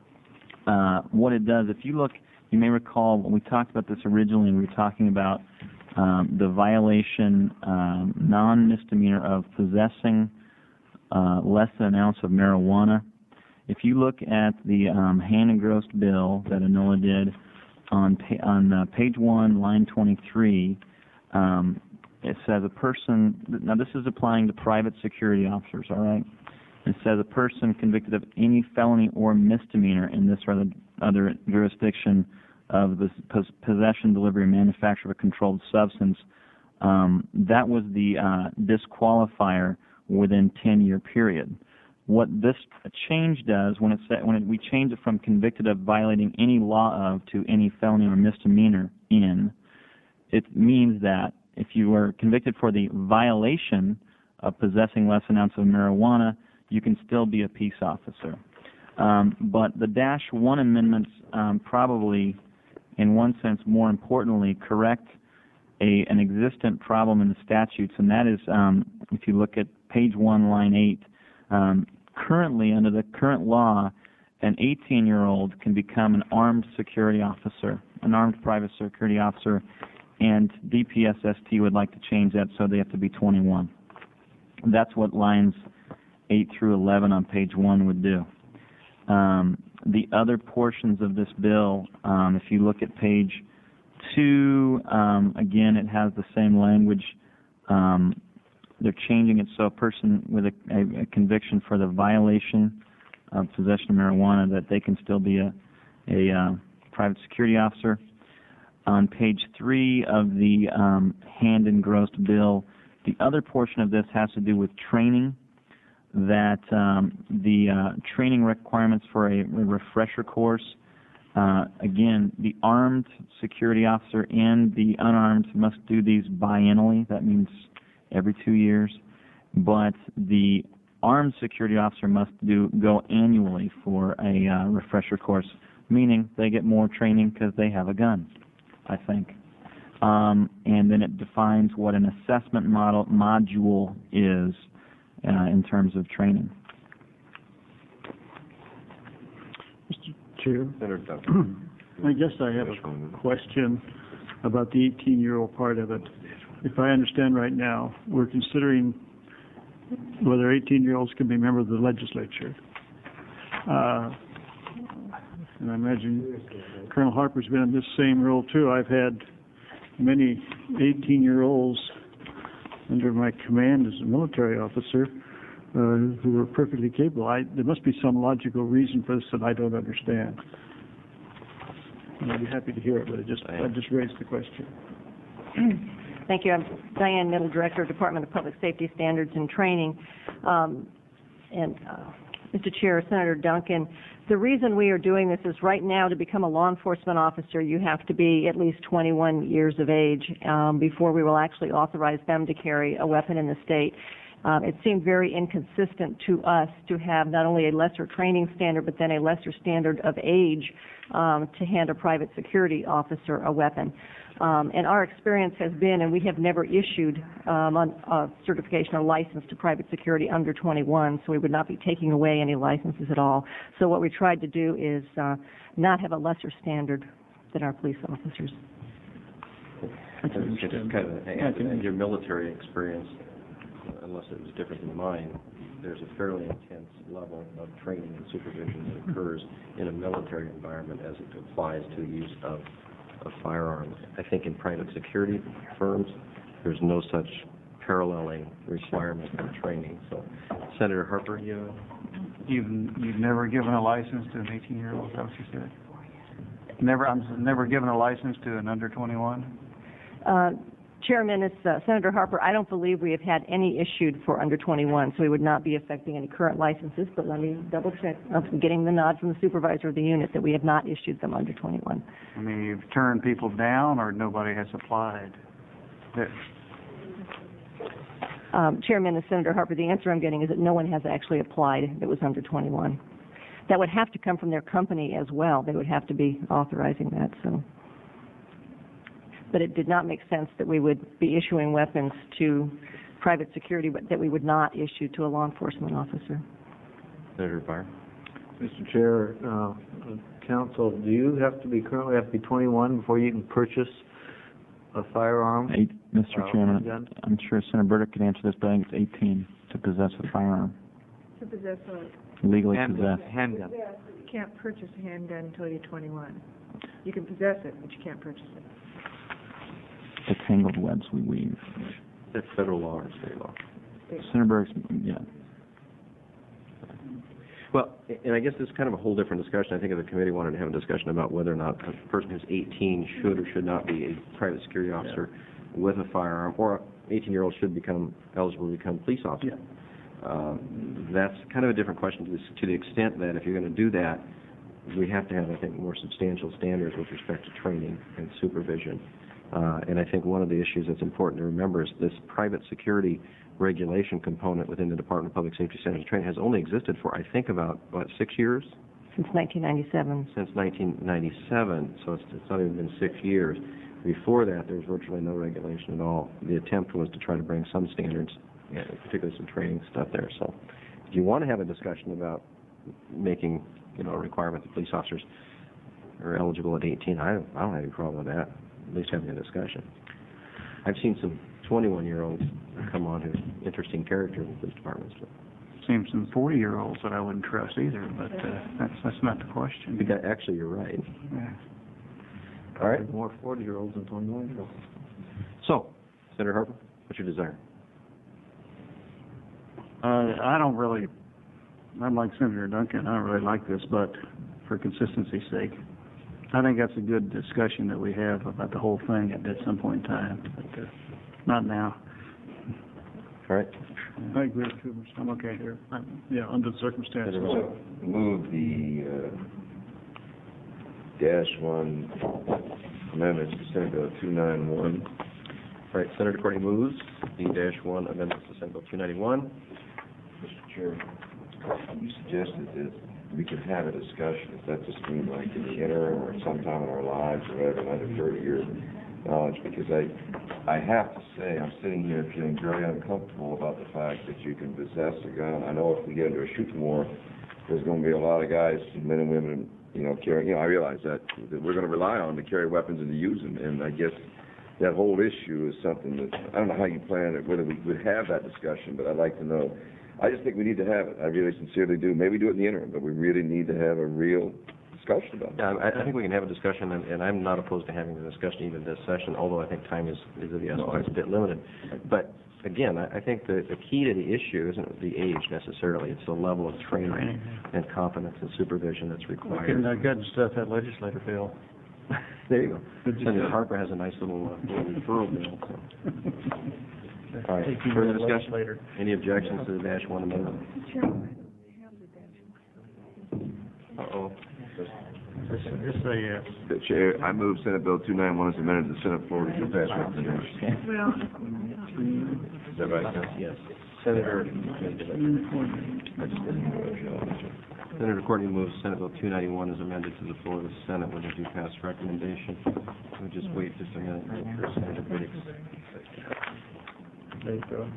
[SPEAKER 13] uh, what it does, if you look, you may recall when we talked about this originally, we were talking about um, the violation, um, non-misdemeanor of possessing uh, less than an ounce of marijuana. If you look at the um, hand-engrossed bill that Enola did on pa- on uh, page one, line twenty-three, um, it says a person, now this is applying to private security officers, all right? It says a person convicted of any felony or misdemeanor in this or other, other jurisdiction of the pos- possession, delivery, and manufacture of a controlled substance, um, that was the uh, disqualifier within ten-year period. What this change does, when it sa- when it, we change it from convicted of violating any law of to any felony or misdemeanor in, it means that if you were convicted for the violation of possessing less than an ounce of marijuana, you can still be a peace officer. Um, but the Dash one amendments um, probably, in one sense, more importantly, correct a, an existent problem in the statutes, and that is, um, if you look at page one, line eight, um, currently, under the current law, an eighteen-year-old can become an armed security officer, an armed private security officer, and D P S S T would like to change that so they have to be twenty-one. That's what lines eight through eleven on page one would do. Um, the other portions of this bill, um, if you look at page two, um, again, it has the same language. Um, they're changing it so a person with a, a, a conviction for the violation of possession of marijuana, that they can still be a, a uh, private security officer. On page three of the um, hand-engrossed bill, the other portion of this has to do with training, that um, the uh, training requirements for a, a refresher course, uh, again, the armed security officer and the unarmed must do these biennially. That means every two years. But the armed security officer must do go annually for a uh, refresher course, meaning they get more training because they have a gun, I think. Um, and then it defines what an assessment model module is uh, in terms of training.
[SPEAKER 7] Mister Chair,
[SPEAKER 1] Senator Duncan.
[SPEAKER 7] I guess I have a question about the eighteen-year-old part of it. If I understand right now, we're considering whether eighteen-year-olds can be members of the legislature. Uh, and I imagine Colonel Harper's been in this same role too. I've had many eighteen-year-olds under my command as a military officer uh, who were perfectly capable. I, there must be some logical reason for this that I don't understand. And I'd be happy to hear it, but I just I just raised the question.
[SPEAKER 15] Thank you. I'm Diane Middle, Director of Department of Public Safety Standards and Training. Um, and uh, Mister Chair, Senator Duncan, the reason we are doing this is right now to become a law enforcement officer, you have to be at least twenty-one years of age um, before we will actually authorize them to carry a weapon in the state. Um, it seemed very inconsistent to us to have not only a lesser training standard, but then a lesser standard of age um, to hand a private security officer a weapon. Um, and our experience has been, and we have never issued um, on, uh, certification or license to private security under twenty-one, so we would not be taking away any licenses at all. So what we tried to do is uh, not have a lesser standard than our police officers.
[SPEAKER 1] It's just kind of, hey, your military experience, unless it was different than mine, there's a fairly intense level of training and supervision that occurs in a military environment as it applies to the use of a firearm. I think in private security firms, there's no such paralleling requirement for training. So, Senator Harper, you...
[SPEAKER 5] You've, you've never given a license to an eighteen-year-old, is that what you said? Never, I'm, s- never given a license to an under twenty-one?
[SPEAKER 15] Uh, Chairman, it's uh, Senator Harper. I don't believe we have had any issued for under twenty-one, so we would not be affecting any current licenses, but let me double check. I'm getting the nod from the supervisor of the unit that we have not issued them under twenty-one.
[SPEAKER 5] I mean, you've turned people down, or nobody has applied? That-
[SPEAKER 15] Um, Chairman and Senator Harper, the answer I'm getting is that no one has actually applied that was under twenty-one. That would have to come from their company as well. They would have to be authorizing that, so. But it did not make sense that we would be issuing weapons to private security, but that we would not issue to a law enforcement officer.
[SPEAKER 1] Senator Byer.
[SPEAKER 10] Mister Chair, uh, Council, do you have to be, currently have to be twenty-one before you can purchase a firearm?
[SPEAKER 13] Eight, Mister
[SPEAKER 10] Uh,
[SPEAKER 13] Chairman,
[SPEAKER 10] gun?
[SPEAKER 13] I'm sure Senator Burdick can answer this, but I think it's eighteen to possess a firearm,
[SPEAKER 6] To possess a,
[SPEAKER 13] legally
[SPEAKER 10] Handgun.
[SPEAKER 13] possess.
[SPEAKER 10] Handgun.
[SPEAKER 6] you can't purchase a handgun until you're twenty-one. You can possess it, but you can't purchase it.
[SPEAKER 13] The tangled webs we weave.
[SPEAKER 1] That's federal law or state law?
[SPEAKER 13] Senator Burdick's, yeah.
[SPEAKER 1] Well, and I guess this is kind of a whole different discussion. I think if the committee wanted to have a discussion about whether or not a person who's eighteen should or should not be a private security officer with a firearm, or an eighteen-year-old should become eligible to become a police officer. Um, that's kind of a different question to, this, to the extent that if you're going to do that, we have to have, I think, more substantial standards with respect to training and supervision. Uh, and I think one of the issues that's important to remember is this private security regulation component within the Department of Public Safety Standards and Training has only existed for, I think, about, what, six years?
[SPEAKER 15] Since nineteen ninety-seven.
[SPEAKER 1] Since nineteen ninety-seven, so it's, it's not even been six years. Before that, there was virtually no regulation at all. The attempt was to try to bring some standards, yeah, particularly some training stuff there. So if you want to have a discussion about making, you know, a requirement that police officers are eligible at eighteen, I, I don't have any problem with that, at least having a discussion. I've seen some twenty-one-year-olds come on who's interesting characters in police departments. But
[SPEAKER 5] Seems some forty-year-olds that I wouldn't trust either, but uh, that's, that's not the question.
[SPEAKER 1] you got, actually, you're right.
[SPEAKER 5] Yeah.
[SPEAKER 1] All right.
[SPEAKER 10] More forty-year-olds than twenty-one-year-olds.
[SPEAKER 1] So, Senator Harper, what's your desire?
[SPEAKER 5] Uh, I don't really, I'm like Senator Duncan, I don't really like this, but for consistency's sake, I think that's a good discussion that we have about the whole thing at, at some point in time, but uh, not now.
[SPEAKER 1] All right.
[SPEAKER 7] I agree with you, I'm okay here. I'm- Yeah, under the circumstances.
[SPEAKER 4] Move the, uh, dash one amendments to Senate Bill two ninety-one.
[SPEAKER 1] All right, Senator Courtney moves the dash one amendments to Senate Bill two ninety-one.
[SPEAKER 4] Mister Chair, you suggested that we could have a discussion, if that just means like in the interim or sometime in our lives or whatever, another thirty years of knowledge, because I, I have to say, I'm sitting here feeling very uncomfortable about the fact that you can possess a gun. I know if we get into a shooting war, there's going to be a lot of guys, men and women, you know, carrying, you know, I realize that, that we're going to rely on to carry weapons and to use them, and I guess that whole issue is something that, I don't know how you plan it, whether we would have that discussion, but I'd like to know. I just think we need to have it. I really sincerely do. Maybe do it in the interim, but we really need to have a real discussion about it.
[SPEAKER 1] Yeah, I, I think we can have a discussion, and, and I'm not opposed to having the discussion even this session, although I think time is, is of the essence, it's a bit limited. But again, I, I think the, the key to the issue isn't the age necessarily, it's the level of training and competence and supervision that's
[SPEAKER 5] We
[SPEAKER 1] required.
[SPEAKER 5] can, uh, good stuff, that legislator bill.
[SPEAKER 1] There you go. Senator Harper has a nice little, uh, little referral bill. So. All right, further discussion? Any objections to the dash one amendment? Uh-oh.
[SPEAKER 5] Just, just say yes.
[SPEAKER 4] The Chair, I move Senate Bill two ninety-one as amended to the Senate floor to pass recommendation.
[SPEAKER 6] Well,
[SPEAKER 4] Is that right?
[SPEAKER 1] Yes. Senator, Senator Courtney moves Senate Bill two ninety-one as amended to the floor of the Senate with a due pass recommendation. We'll just wait just a minute for Senator Burdick.
[SPEAKER 5] There you go.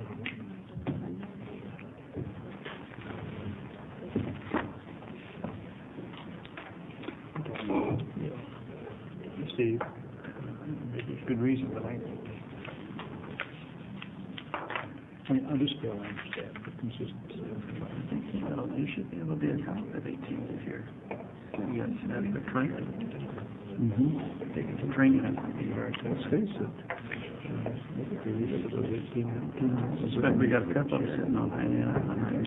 [SPEAKER 5] Steve, maybe it's good reason, but I,
[SPEAKER 7] I mean, on this bill, I understand the consistency of it.
[SPEAKER 5] Well, you should be able to be a count of eighteen this year. You guys have the training.
[SPEAKER 7] Mm-hmm.
[SPEAKER 5] Taking some training on
[SPEAKER 7] Let's face it.
[SPEAKER 5] Suspect we got a couple of them sitting on ninety-nine.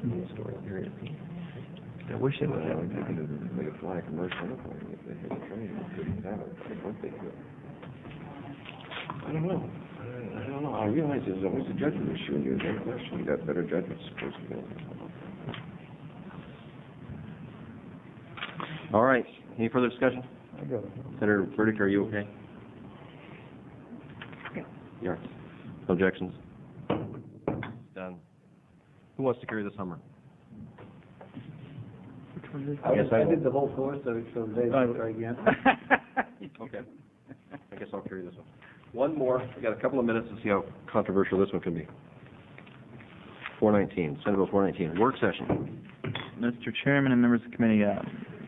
[SPEAKER 4] I wish they would have it, they could make it fly commercial airplane if they had a train, they couldn't have it, I hope they could. I don't know, I, I don't know, I realize there's always a judgment issue, and there's no question, you got better judgment supposed to be.
[SPEAKER 1] All right, any further discussion?
[SPEAKER 7] I got it.
[SPEAKER 1] Senator Burdick, are you okay? You are. No objections? Done. Who wants to carry this Hummer?
[SPEAKER 10] I
[SPEAKER 1] Yes, I
[SPEAKER 10] I
[SPEAKER 1] will.
[SPEAKER 10] did the whole course, so, so Dave
[SPEAKER 1] I
[SPEAKER 10] can
[SPEAKER 1] will.
[SPEAKER 10] try again.
[SPEAKER 1] Okay. I guess I'll carry this one. One more. We got a couple of minutes to see how controversial this one can be. four nineteen, Senate Bill four nineteen, work session.
[SPEAKER 13] Mister Chairman and members of the committee, uh,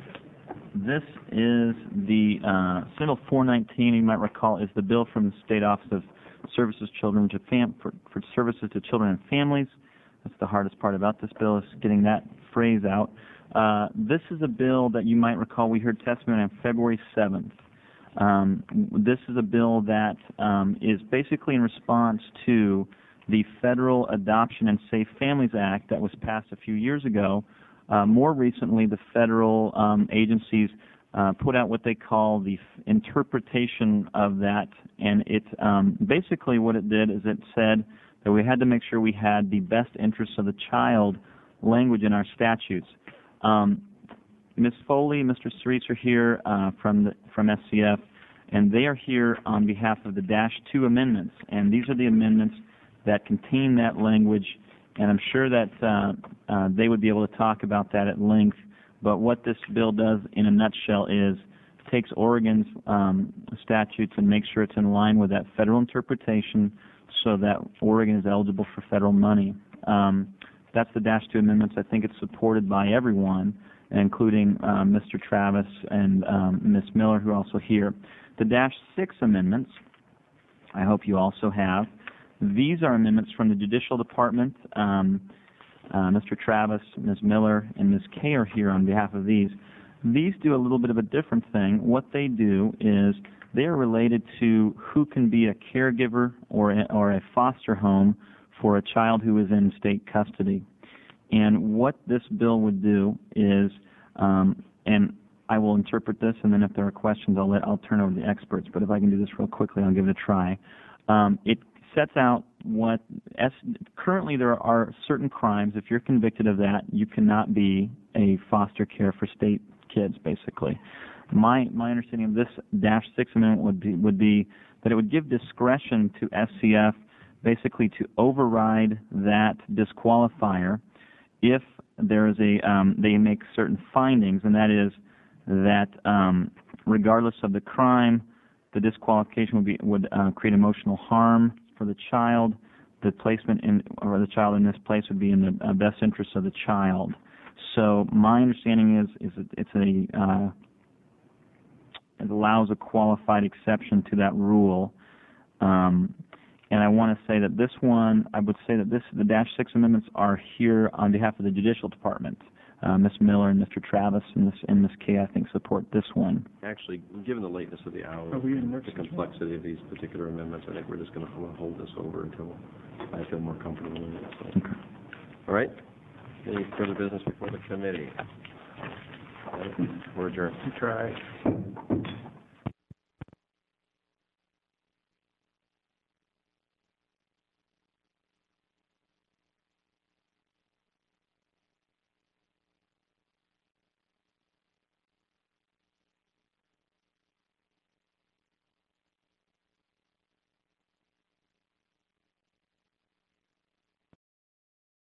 [SPEAKER 13] this is the, uh, Senate Bill four nineteen, you might recall, is the bill from the State Office of Services Children to Fam- for, for Services to Children and Families. That's the hardest part about this bill, is getting that phrase out. Uh, this is a bill that you might recall we heard testimony on February seventh. Um, this is a bill that um, is basically in response to the Federal Adoption and Safe Families Act that was passed a few years ago. Uh, more recently, the federal um, agencies uh, put out what they call the f- interpretation of that, and it um, basically what it did is it said that we had to make sure we had the best interests of the child language in our statutes. Um, Miz Foley, Mister Cerise are here uh, from the, from S C F, and they are here on behalf of the Dash two amendments, and these are the amendments that contain that language, and I'm sure that uh, uh, they would be able to talk about that at length. But what this bill does in a nutshell is takes Oregon's um, statutes and makes sure it's in line with that federal interpretation so that Oregon is eligible for federal money. Um, that's the Dash two amendments. I think it's supported by everyone, including uh, Mister Travis and um, Miz Miller, who are also here. The Dash six amendments, I hope you also have. These are amendments from the Judicial Department. Um, uh, Mister Travis, Miz Miller, and Miz Kay are here on behalf of these. These do a little bit of a different thing. What they do is they are related to who can be a caregiver or a, or a foster home for a child who is in state custody. And what this bill would do is, um, and I will interpret this, and then if there are questions, I'll let I'll turn over to the experts. But if I can do this real quickly, I'll give it a try. Um, it sets out what S, currently there are certain crimes. If you're convicted of that, you cannot be a foster care for state kids, basically. My my understanding of this Dash six amendment would be would be that it would give discretion to S C F basically to override that disqualifier if there is a um, they make certain findings, and that is that um, regardless of the crime, the disqualification would be would uh, create emotional harm for the child. The placement in or the child in this place would be in the uh, best interest of the child. So my understanding is is that it's a uh, it allows a qualified exception to that rule. Um, and I want to say that this one, I would say that this the Dash six amendments are here on behalf of the Judicial Department. Uh, Miz Miller and Mister Travis and Miz and Miz Kay, I think, support this one.
[SPEAKER 1] Actually, given the lateness of the hour,
[SPEAKER 7] Are we in work
[SPEAKER 1] the
[SPEAKER 7] session?
[SPEAKER 1] complexity of these particular amendments, I think we're just going to hold this over until I feel more comfortable with it. So.
[SPEAKER 13] Okay.
[SPEAKER 1] All right? Any further business before the committee? We're adjourned.
[SPEAKER 5] Try.